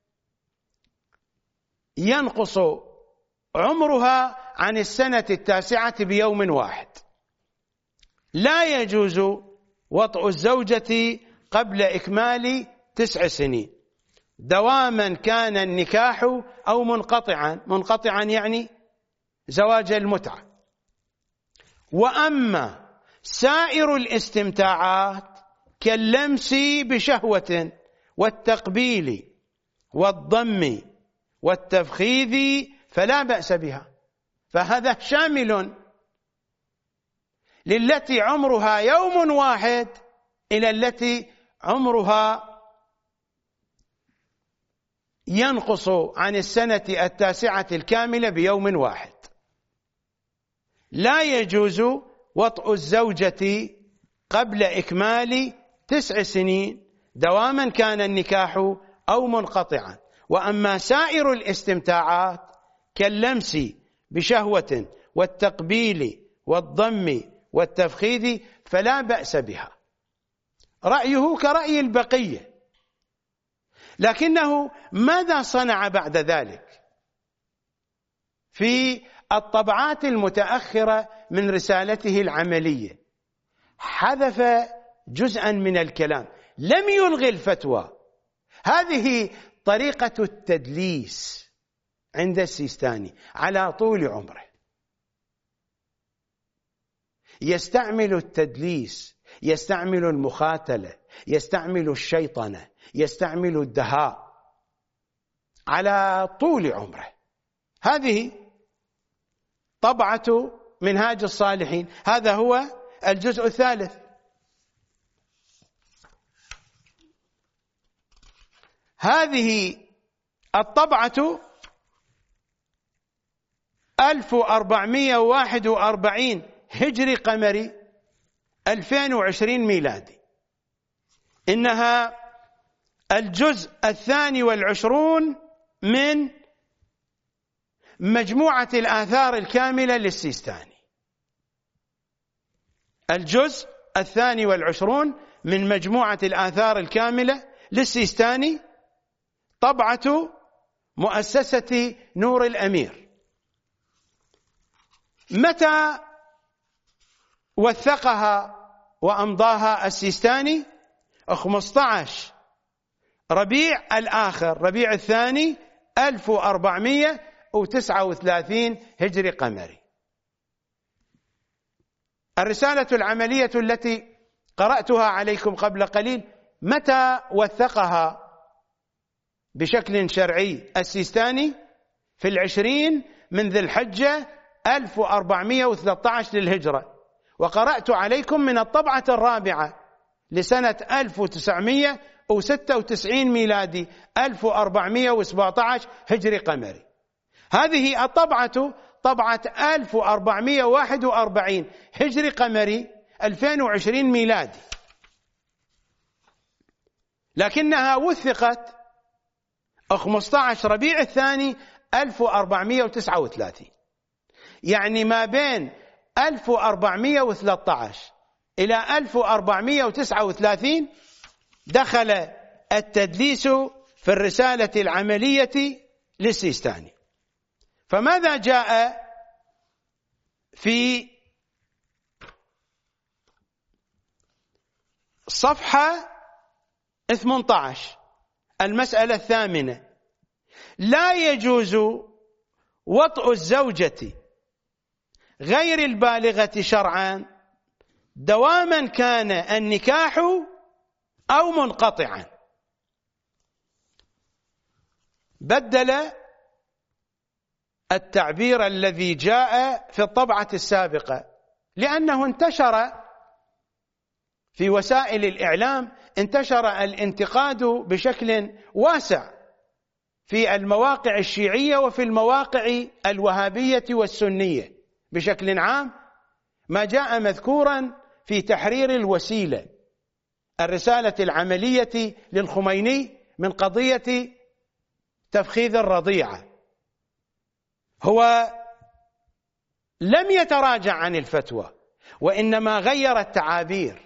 ينقص عمرها عن السنة التاسعة بيوم واحد. لا يجوز وطء الزوجة قبل إكمال تسع سنين دواما كان النكاح أو منقطعا. منقطعا يعني زواج المتعة. وأما سائر الاستمتاعات كاللمس بشهوة والتقبيل والضم والتفخيذ فلا بأس بها، فهذا شامل للتي عمرها يوم واحد إلى التي عمرها ينقص عن السنة التاسعة الكاملة بيوم واحد. لا يجوز وطء الزوجة قبل إكمال تسع سنين دواما كان النكاح أو منقطعا. وأما سائر الاستمتاعات كاللمس بشهوة والتقبيل والضم والتفخيذ فلا بأس بها. رأيه كرأي البقية، لكنه ماذا صنع بعد ذلك؟ في الطبعات المتأخرة من رسالته العملية حذف جزءا من الكلام، لم يلغي الفتوى. هذه طريقة التدليس عند السيستاني على طول عمره، يستعمل التدليس، يستعمل المخاتلة، يستعمل الشيطنة، يستعمل الدهاء على طول عمره. هذه طبعة منهاج الصالحين، هذا هو الجزء الثالث. هذه الطبعة ألف وأربعمائة وواحد وأربعين هجري قمري، ألفين وعشرين ميلادي. إنها الجزء الثاني والعشرون من مجموعة الآثار الكاملة للسيستاني. الجزء الثاني والعشرون من مجموعة الآثار الكاملة للسيستاني، طبعة مؤسسة نور الأمير. متى وثقها وأمضاها السيستاني؟ خمسة عشر ربيع الآخر، ربيع الثاني، ألف وأربعمائة وتسعة وثلاثين هجري قمري. الرسالة العملية التي قرأتها عليكم قبل قليل، متى وثقها بشكل شرعي السيستاني؟ في العشرين من ذي الحجة ألف وأربعمائة وثلاثة عشر للهجرة، وقرأت عليكم من الطبعة الرابعة لسنة ألف وتسعمائة وستة وتسعين ميلادي، ألف وأربعمائة وسبعة عشر هجري قمري. هذه الطبعة طبعة ألف وأربعمائة وواحد وأربعين هجري قمري، ألفين وعشرين ميلادي، لكنها وثقت خمسة عشر ربيع الثاني ألف وأربعمائة وتسعة وثلاثين. يعني ما بين ألف وأربعمائة وثلاثة عشر إلى ألف وأربعمائة وتسعة وثلاثين دخل التدليس في الرسالة العملية للسيستاني. فماذا جاء في صفحة ثمانية عشر المسألة الثامنة؟ لا يجوز وطء الزوجة غير البالغة شرعا دواما كان النكاح أو منقطعا. بدل التعبير الذي جاء في الطبعة السابقة، لأنه انتشر في وسائل الإعلام، انتشر الانتقاد بشكل واسع في المواقع الشيعية وفي المواقع الوهابية والسنية بشكل عام، ما جاء مذكورا في تحرير الوسيلة، الرسالة العملية للخميني من قضية تفخيذ الرضيعة. هو لم يتراجع عن الفتوى، وإنما غير التعابير.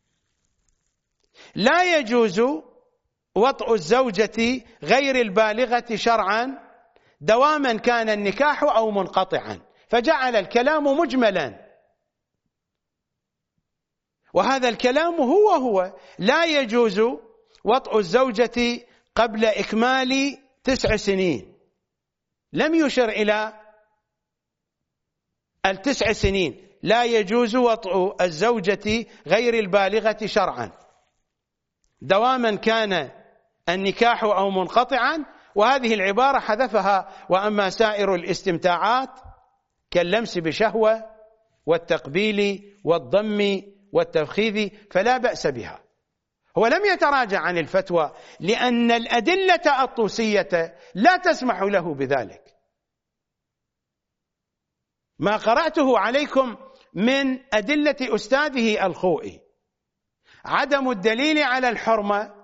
لا يجوز وطء الزوجة غير البالغة شرعا دواما كان النكاح أو منقطعا، فجعل الكلام مجملا. وهذا الكلام هو هو لا يجوز وطء الزوجة قبل إكمال تسع سنين، لم يشر إلى التسع سنين. لا يجوز وطء الزوجة غير البالغة شرعا دواما كان النكاح أو منقطعا، وهذه العبارة حذفها. وأما سائر الاستمتاعات كاللمس بشهوة والتقبيل والضم والتفخيذ فلا بأس بها. هو لم يتراجع عن الفتوى لأن الأدلة الطوسية لا تسمح له بذلك. ما قرأته عليكم من أدلة أستاذه الخوئي، عدم الدليل على الحرمة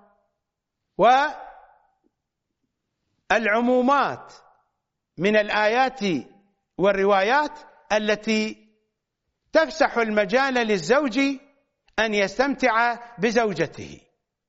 والعمومات من الآيات والروايات التي تفسح المجال للزوج أن يستمتع بزوجته.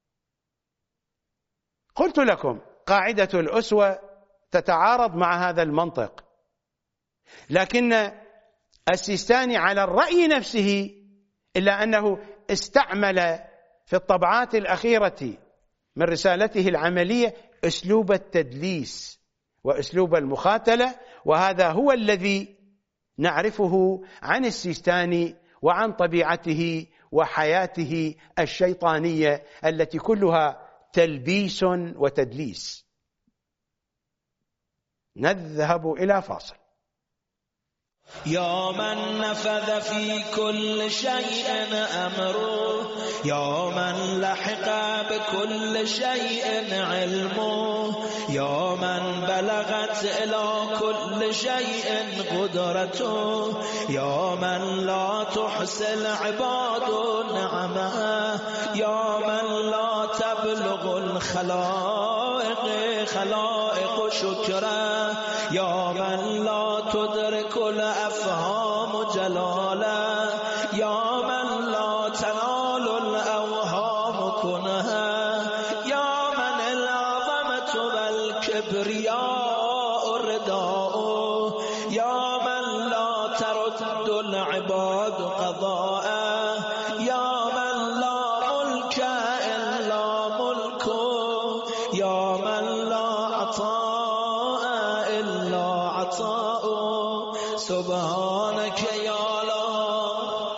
قلت لكم قاعدة الأسوة تتعارض مع هذا المنطق، لكن السيستاني على الرأي نفسه، إلا أنه استعمل في الطبعات الأخيرة من رسالته العملية أسلوب التدليس وأسلوب المخاتلة، وهذا هو الذي نعرفه عن السيستاني وعن طبيعته وحياته الشيطانية التي كلها تلبيس وتدليس. نذهب إلى فاصل. يا من نفذ في كل شيء أمره، يا من لحق بكل شيء علمه، يا من بلغت إلى كل شيء قدرته، يا من لا تحصي العباد نعمه، يا من لا تبلغ الخلائق خلائق شكره، يا من لا تدرك الأفهام جلاله، يا من لا تنال الأوهام كنها، يا من العظمة والكبرياء رداء، يا من لا ترد العباد قضاءه، يا من لا ملك إلا ملكه، يا من لا عطاء إلا عطاؤه. سبحانك يا الله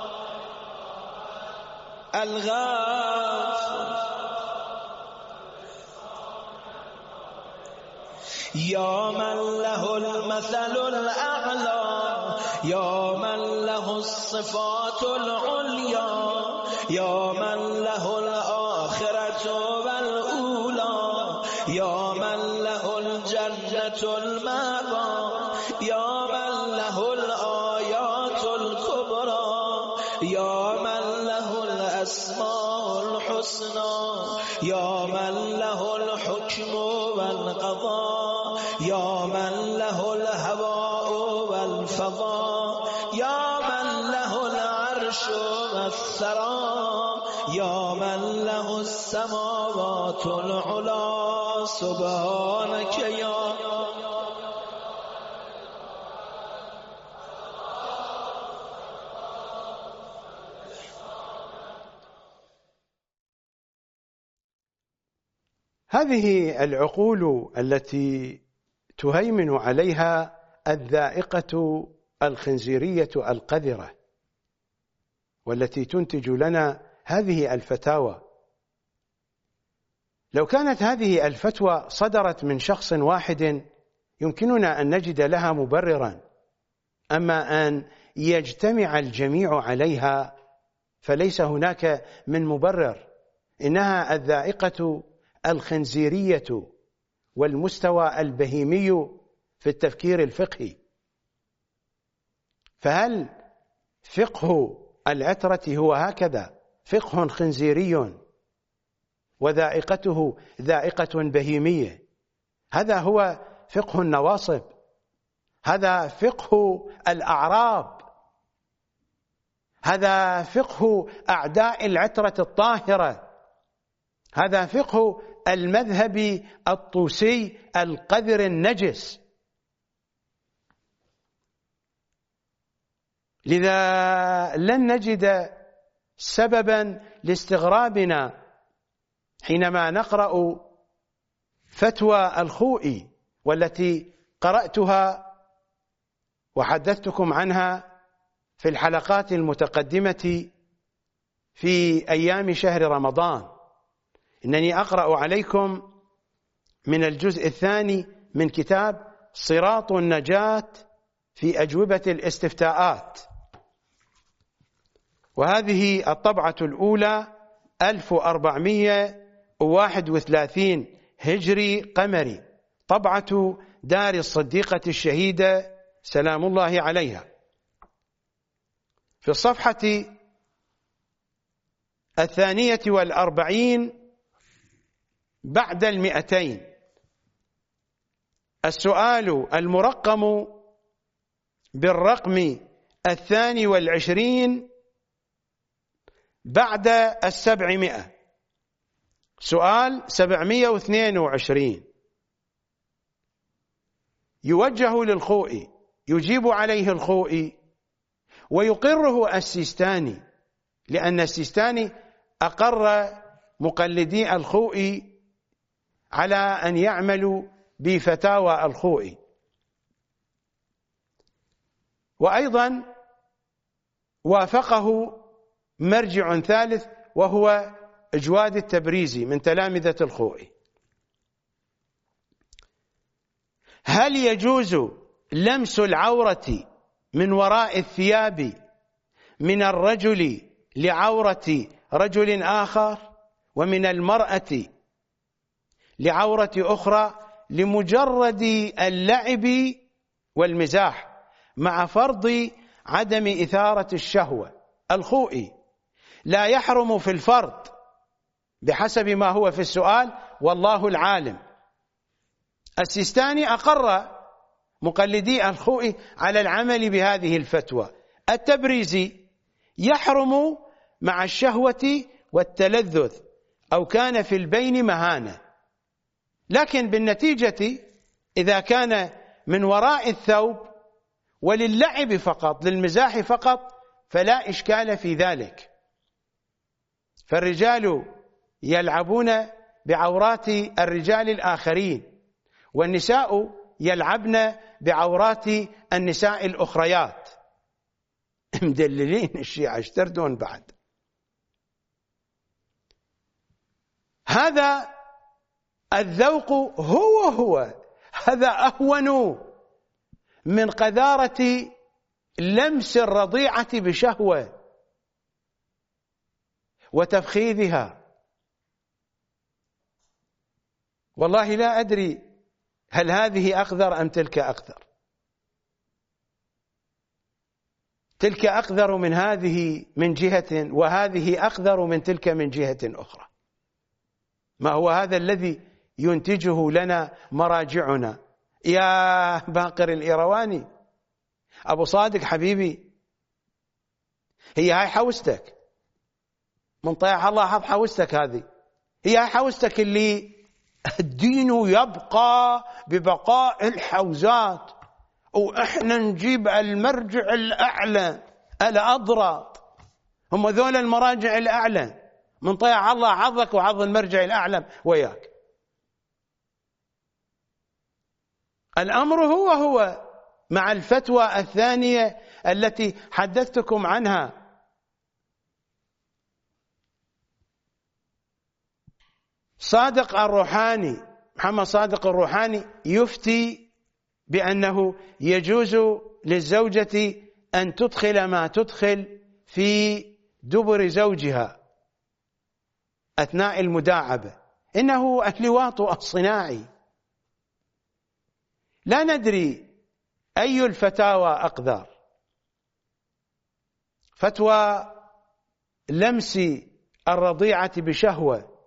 الغافر، يا من له المثل الأعلى، يا من له الصفات العليا، يا من له الآخرة والأولى، يا من له الجنة المأوى، يا من له الآيات الكبرى، يا من له الأسماء الحسنى، يا من له الحكم والقضاء، يا من له الهواء والفضاء، يا من له العرش والثرى، يا من له السماوات العلى. سبحانك يا هذه العقول التي تهيمن عليها الذائقة الخنزيرية القذرة، والتي تنتج لنا هذه الفتاوى، لو كانت هذه الفتوى صدرت من شخص واحد يمكننا أن نجد لها مبررا، أما أن يجتمع الجميع عليها فليس هناك من مبرر. إنها الذائقة الخنزيرية والمستوى البهيمي في التفكير الفقهي. فهل فقه العترة هو هكذا؟ فقه خنزيري وذائقته ذائقة بهيمية. هذا هو فقه النواصب، هذا فقه الأعراب، هذا فقه أعداء العترة الطاهرة، هذا فقه المذهب الطوسي القذر النجس. لذا لن نجد سببا لاستغرابنا حينما نقرأ فتوى الخوئي، والتي قرأتها وحدثتكم عنها في الحلقات المتقدمة في أيام شهر رمضان. إنني أقرأ عليكم من الجزء الثاني من كتاب صراط النجاة في أجوبة الاستفتاءات، وهذه الطبعة الأولى ألف وأربعمائة وواحد وثلاثين هجري قمري، طبعة دار الصديقة الشهيدة سلام الله عليها. في الصفحة الثانية والأربعين بعد المئتين، السؤال المرقم بالرقم الثاني والعشرين بعد السبعمائة، سؤال سبعمائة واثنين وعشرين، يوجه للخوئي، يجيب عليه الخوئي ويقره السيستاني، لأن السيستاني أقر مقلدي الخوئي على أن يعملوا بفتاوى الخوئي. وأيضا وافقه مرجع ثالث وهو جواد التبريزي من تلامذة الخوئي. هل يجوز لمس العورة من وراء الثياب من الرجل لعورة رجل آخر، ومن المرأة لعورة أخرى، لمجرد اللعب والمزاح، مع فرض عدم إثارة الشهوة. الخوئي: لا يحرم في الفرض بحسب ما هو في السؤال والله العالم. السيستاني أقر مقلدي الخوئي على العمل بهذه الفتوى. التبريزي: يحرم مع الشهوة والتلذذ أو كان في البين مهانة، لكن بالنتيجة إذا كان من وراء الثوب وللعب فقط، للمزاح فقط، فلا إشكال في ذلك. فالرجال يلعبون بعورات الرجال الآخرين، والنساء يلعبن بعورات النساء الأخريات. مدللين الشيعة اشتردون بعد. هذا الذوق هو هو هذا أهون من قذارة لمس الرضيعة بشهوة وتفخيذها. والله لا أدري هل هذه أقذر أم تلك أقذر. تلك أقذر من هذه من جهة، وهذه أقذر من تلك من جهة أخرى. ما هو هذا الذي ينتجه لنا مراجعنا؟ يا باقر الإيرواني، أبو صادق حبيبي، هي هاي حوستك من طيح الله حظ حوستك، هذه هي هاي حوستك اللي الدين يبقى ببقاء الحوزات، وإحنا نجيب المرجع الأعلى الأضرى. هم ذول المراجع الأعلى، من طيح الله عظك وعظ المرجع الأعلى وياك. الأمر هو هو مع الفتوى الثانية التي حدثتكم عنها. صادق الروحاني، محمد صادق الروحاني، يفتي بأنه يجوز للزوجة أن تدخل ما تدخل في دبر زوجها أثناء المداعبة، إنه اللواط الصناعي. لا ندري أي الفتاوى أقذر، فتوى لمس الرضيعة بشهوة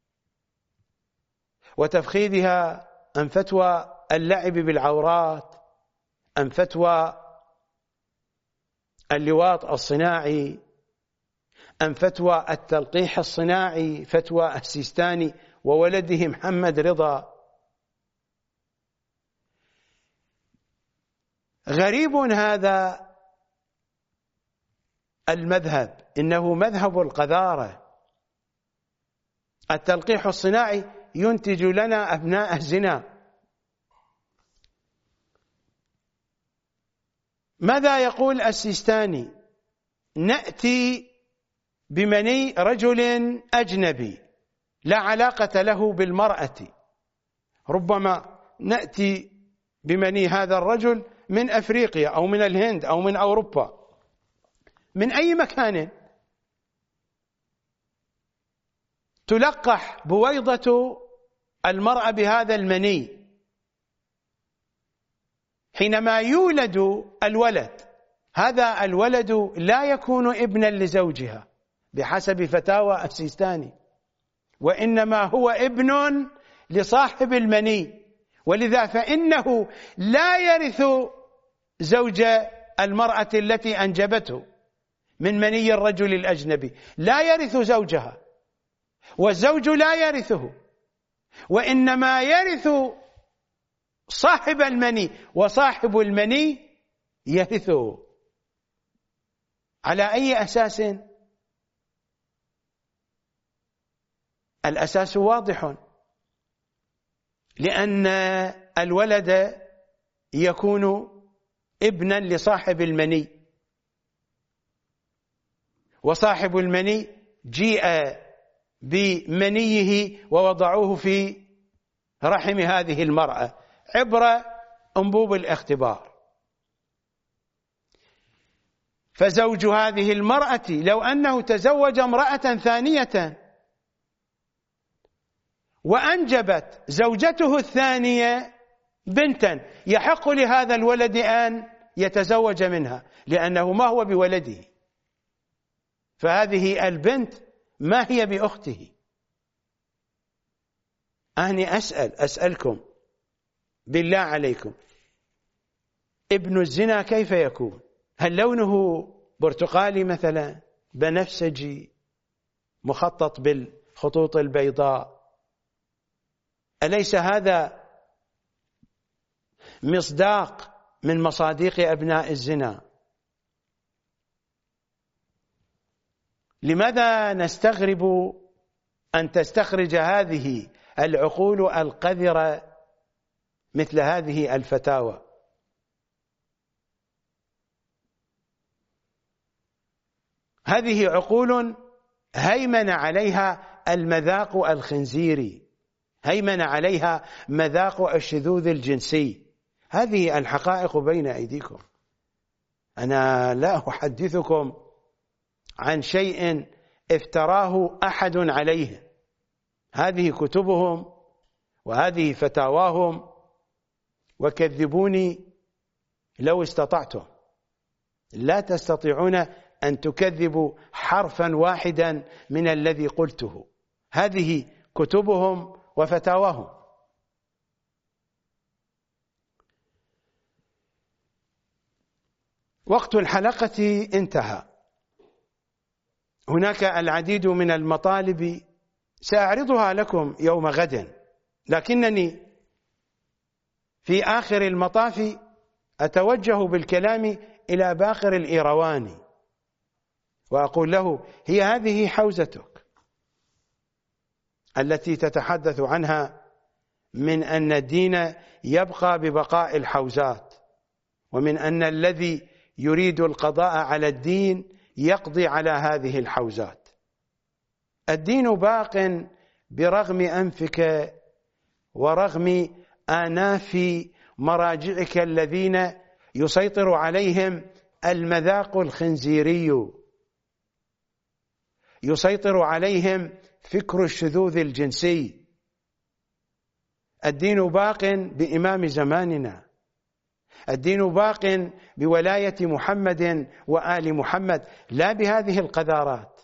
وتفخيذها، أم فتوى اللعب بالعورات، أم فتوى اللواط الصناعي، أم فتوى التلقيح الصناعي، فتوى السيستاني وولده محمد رضا. غريب هذا المذهب، إنه مذهب القذارة. التلقيح الصناعي ينتج لنا أبناء الزنا. ماذا يقول السيستاني؟ نأتي بمني رجل أجنبي لا علاقة له بالمرأة، ربما نأتي بمني هذا الرجل من أفريقيا أو من الهند أو من أوروبا، من أي مكان، تلقح بويضة المرأة بهذا المني. حينما يولد الولد، هذا الولد لا يكون ابنا لزوجها بحسب فتاوى السيستاني، وإنما هو ابن لصاحب المني، ولذا فإنه لا يرث زوج المرأة التي أنجبته من مني الرجل الأجنبي، لا يرث زوجها، والزوج لا يرثه، وإنما يرث صاحب المني، وصاحب المني يرثه. على أي أساس؟ الأساس واضح، لأن الولد يكون ابنا لصاحب المني، وصاحب المني جيء بمنيه ووضعوه في رحم هذه المرأة عبر أنبوب الاختبار. فزوج هذه المرأة لو أنه تزوج امرأة ثانية وأنجبت زوجته الثانية بنتا، يحق لهذا الولد أن يتزوج منها لأنه ما هو بولده، فهذه البنت ما هي بأخته. أنا أسأل أسألكم بالله عليكم، ابن الزنا كيف يكون؟ هل لونه برتقالي مثلا، بنفسجي، مخطط بالخطوط البيضاء؟ أليس هذا مصداق من مصاديق أبناء الزنا؟ لماذا نستغرب أن تستخرج هذه العقول القذرة مثل هذه الفتاوى؟ هذه عقول هيمن عليها المذاق الخنزيري، هيمن عليها مذاق الشذوذ الجنسي. هذه الحقائق بين أيديكم. أنا لا أحدثكم عن شيء افتراه أحد عليه، هذه كتبهم وهذه فتاواهم، وكذبوني لو استطعتم. لا تستطيعون أن تكذبوا حرفا واحدا من الذي قلته، هذه كتبهم وفتاواهم. وقت الحلقة انتهى. هناك العديد من المطالب سأعرضها لكم يوم غد، لكنني في آخر المطاف أتوجه بالكلام إلى باقر الإيرواني وأقول له: هي هذه حوزتك التي تتحدث عنها من أن الدين يبقى ببقاء الحوزات، ومن أن الذي يريد القضاء على الدين يقضي على هذه الحوزات. الدين باق برغم أنفك ورغم آناف مراجعك الذين يسيطر عليهم المذاق الخنزيري، يسيطر عليهم فكر الشذوذ الجنسي. الدين باق بإمام زماننا، الدين باق بولاية محمد وآل محمد، لا بهذه القذارات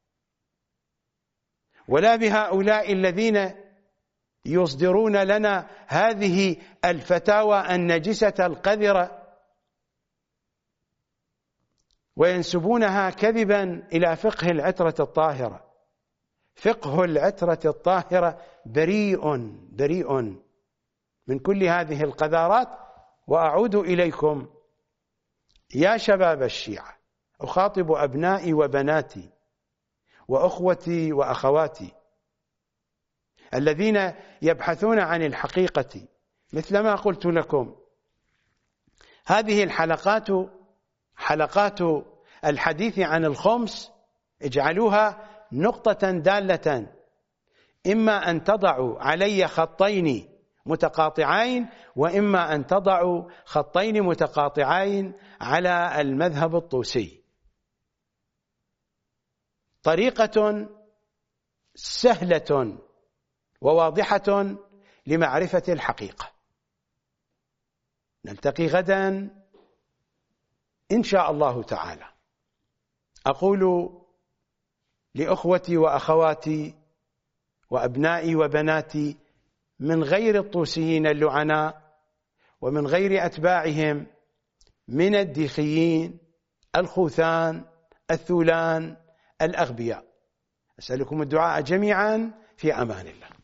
ولا بهؤلاء الذين يصدرون لنا هذه الفتاوى النجسة القذرة وينسبونها كذبا إلى فقه العترة الطاهرة. فقه العترة الطاهرة بريء بريء من كل هذه القذارات. وأعود إليكم يا شباب الشيعة، أخاطب أبنائي وبناتي وأخوتي وأخواتي الذين يبحثون عن الحقيقة. مثلما قلت لكم، هذه الحلقات حلقات الحديث عن الخمس اجعلوها نقطة دالة، إما أن تضعوا علي خطين متقاطعين، وإما أن تضعوا خطين متقاطعين على المذهب الطوسي. طريقة سهلة وواضحة لمعرفة الحقيقة. نلتقي غدا إن شاء الله تعالى. أقول لأخوتي وأخواتي وأبنائي وبناتي من غير الطوسيين اللعناء ومن غير أتباعهم من الديخيين الخوثان الثولان الأغبياء، أسألكم الدعاء جميعا في أمان الله.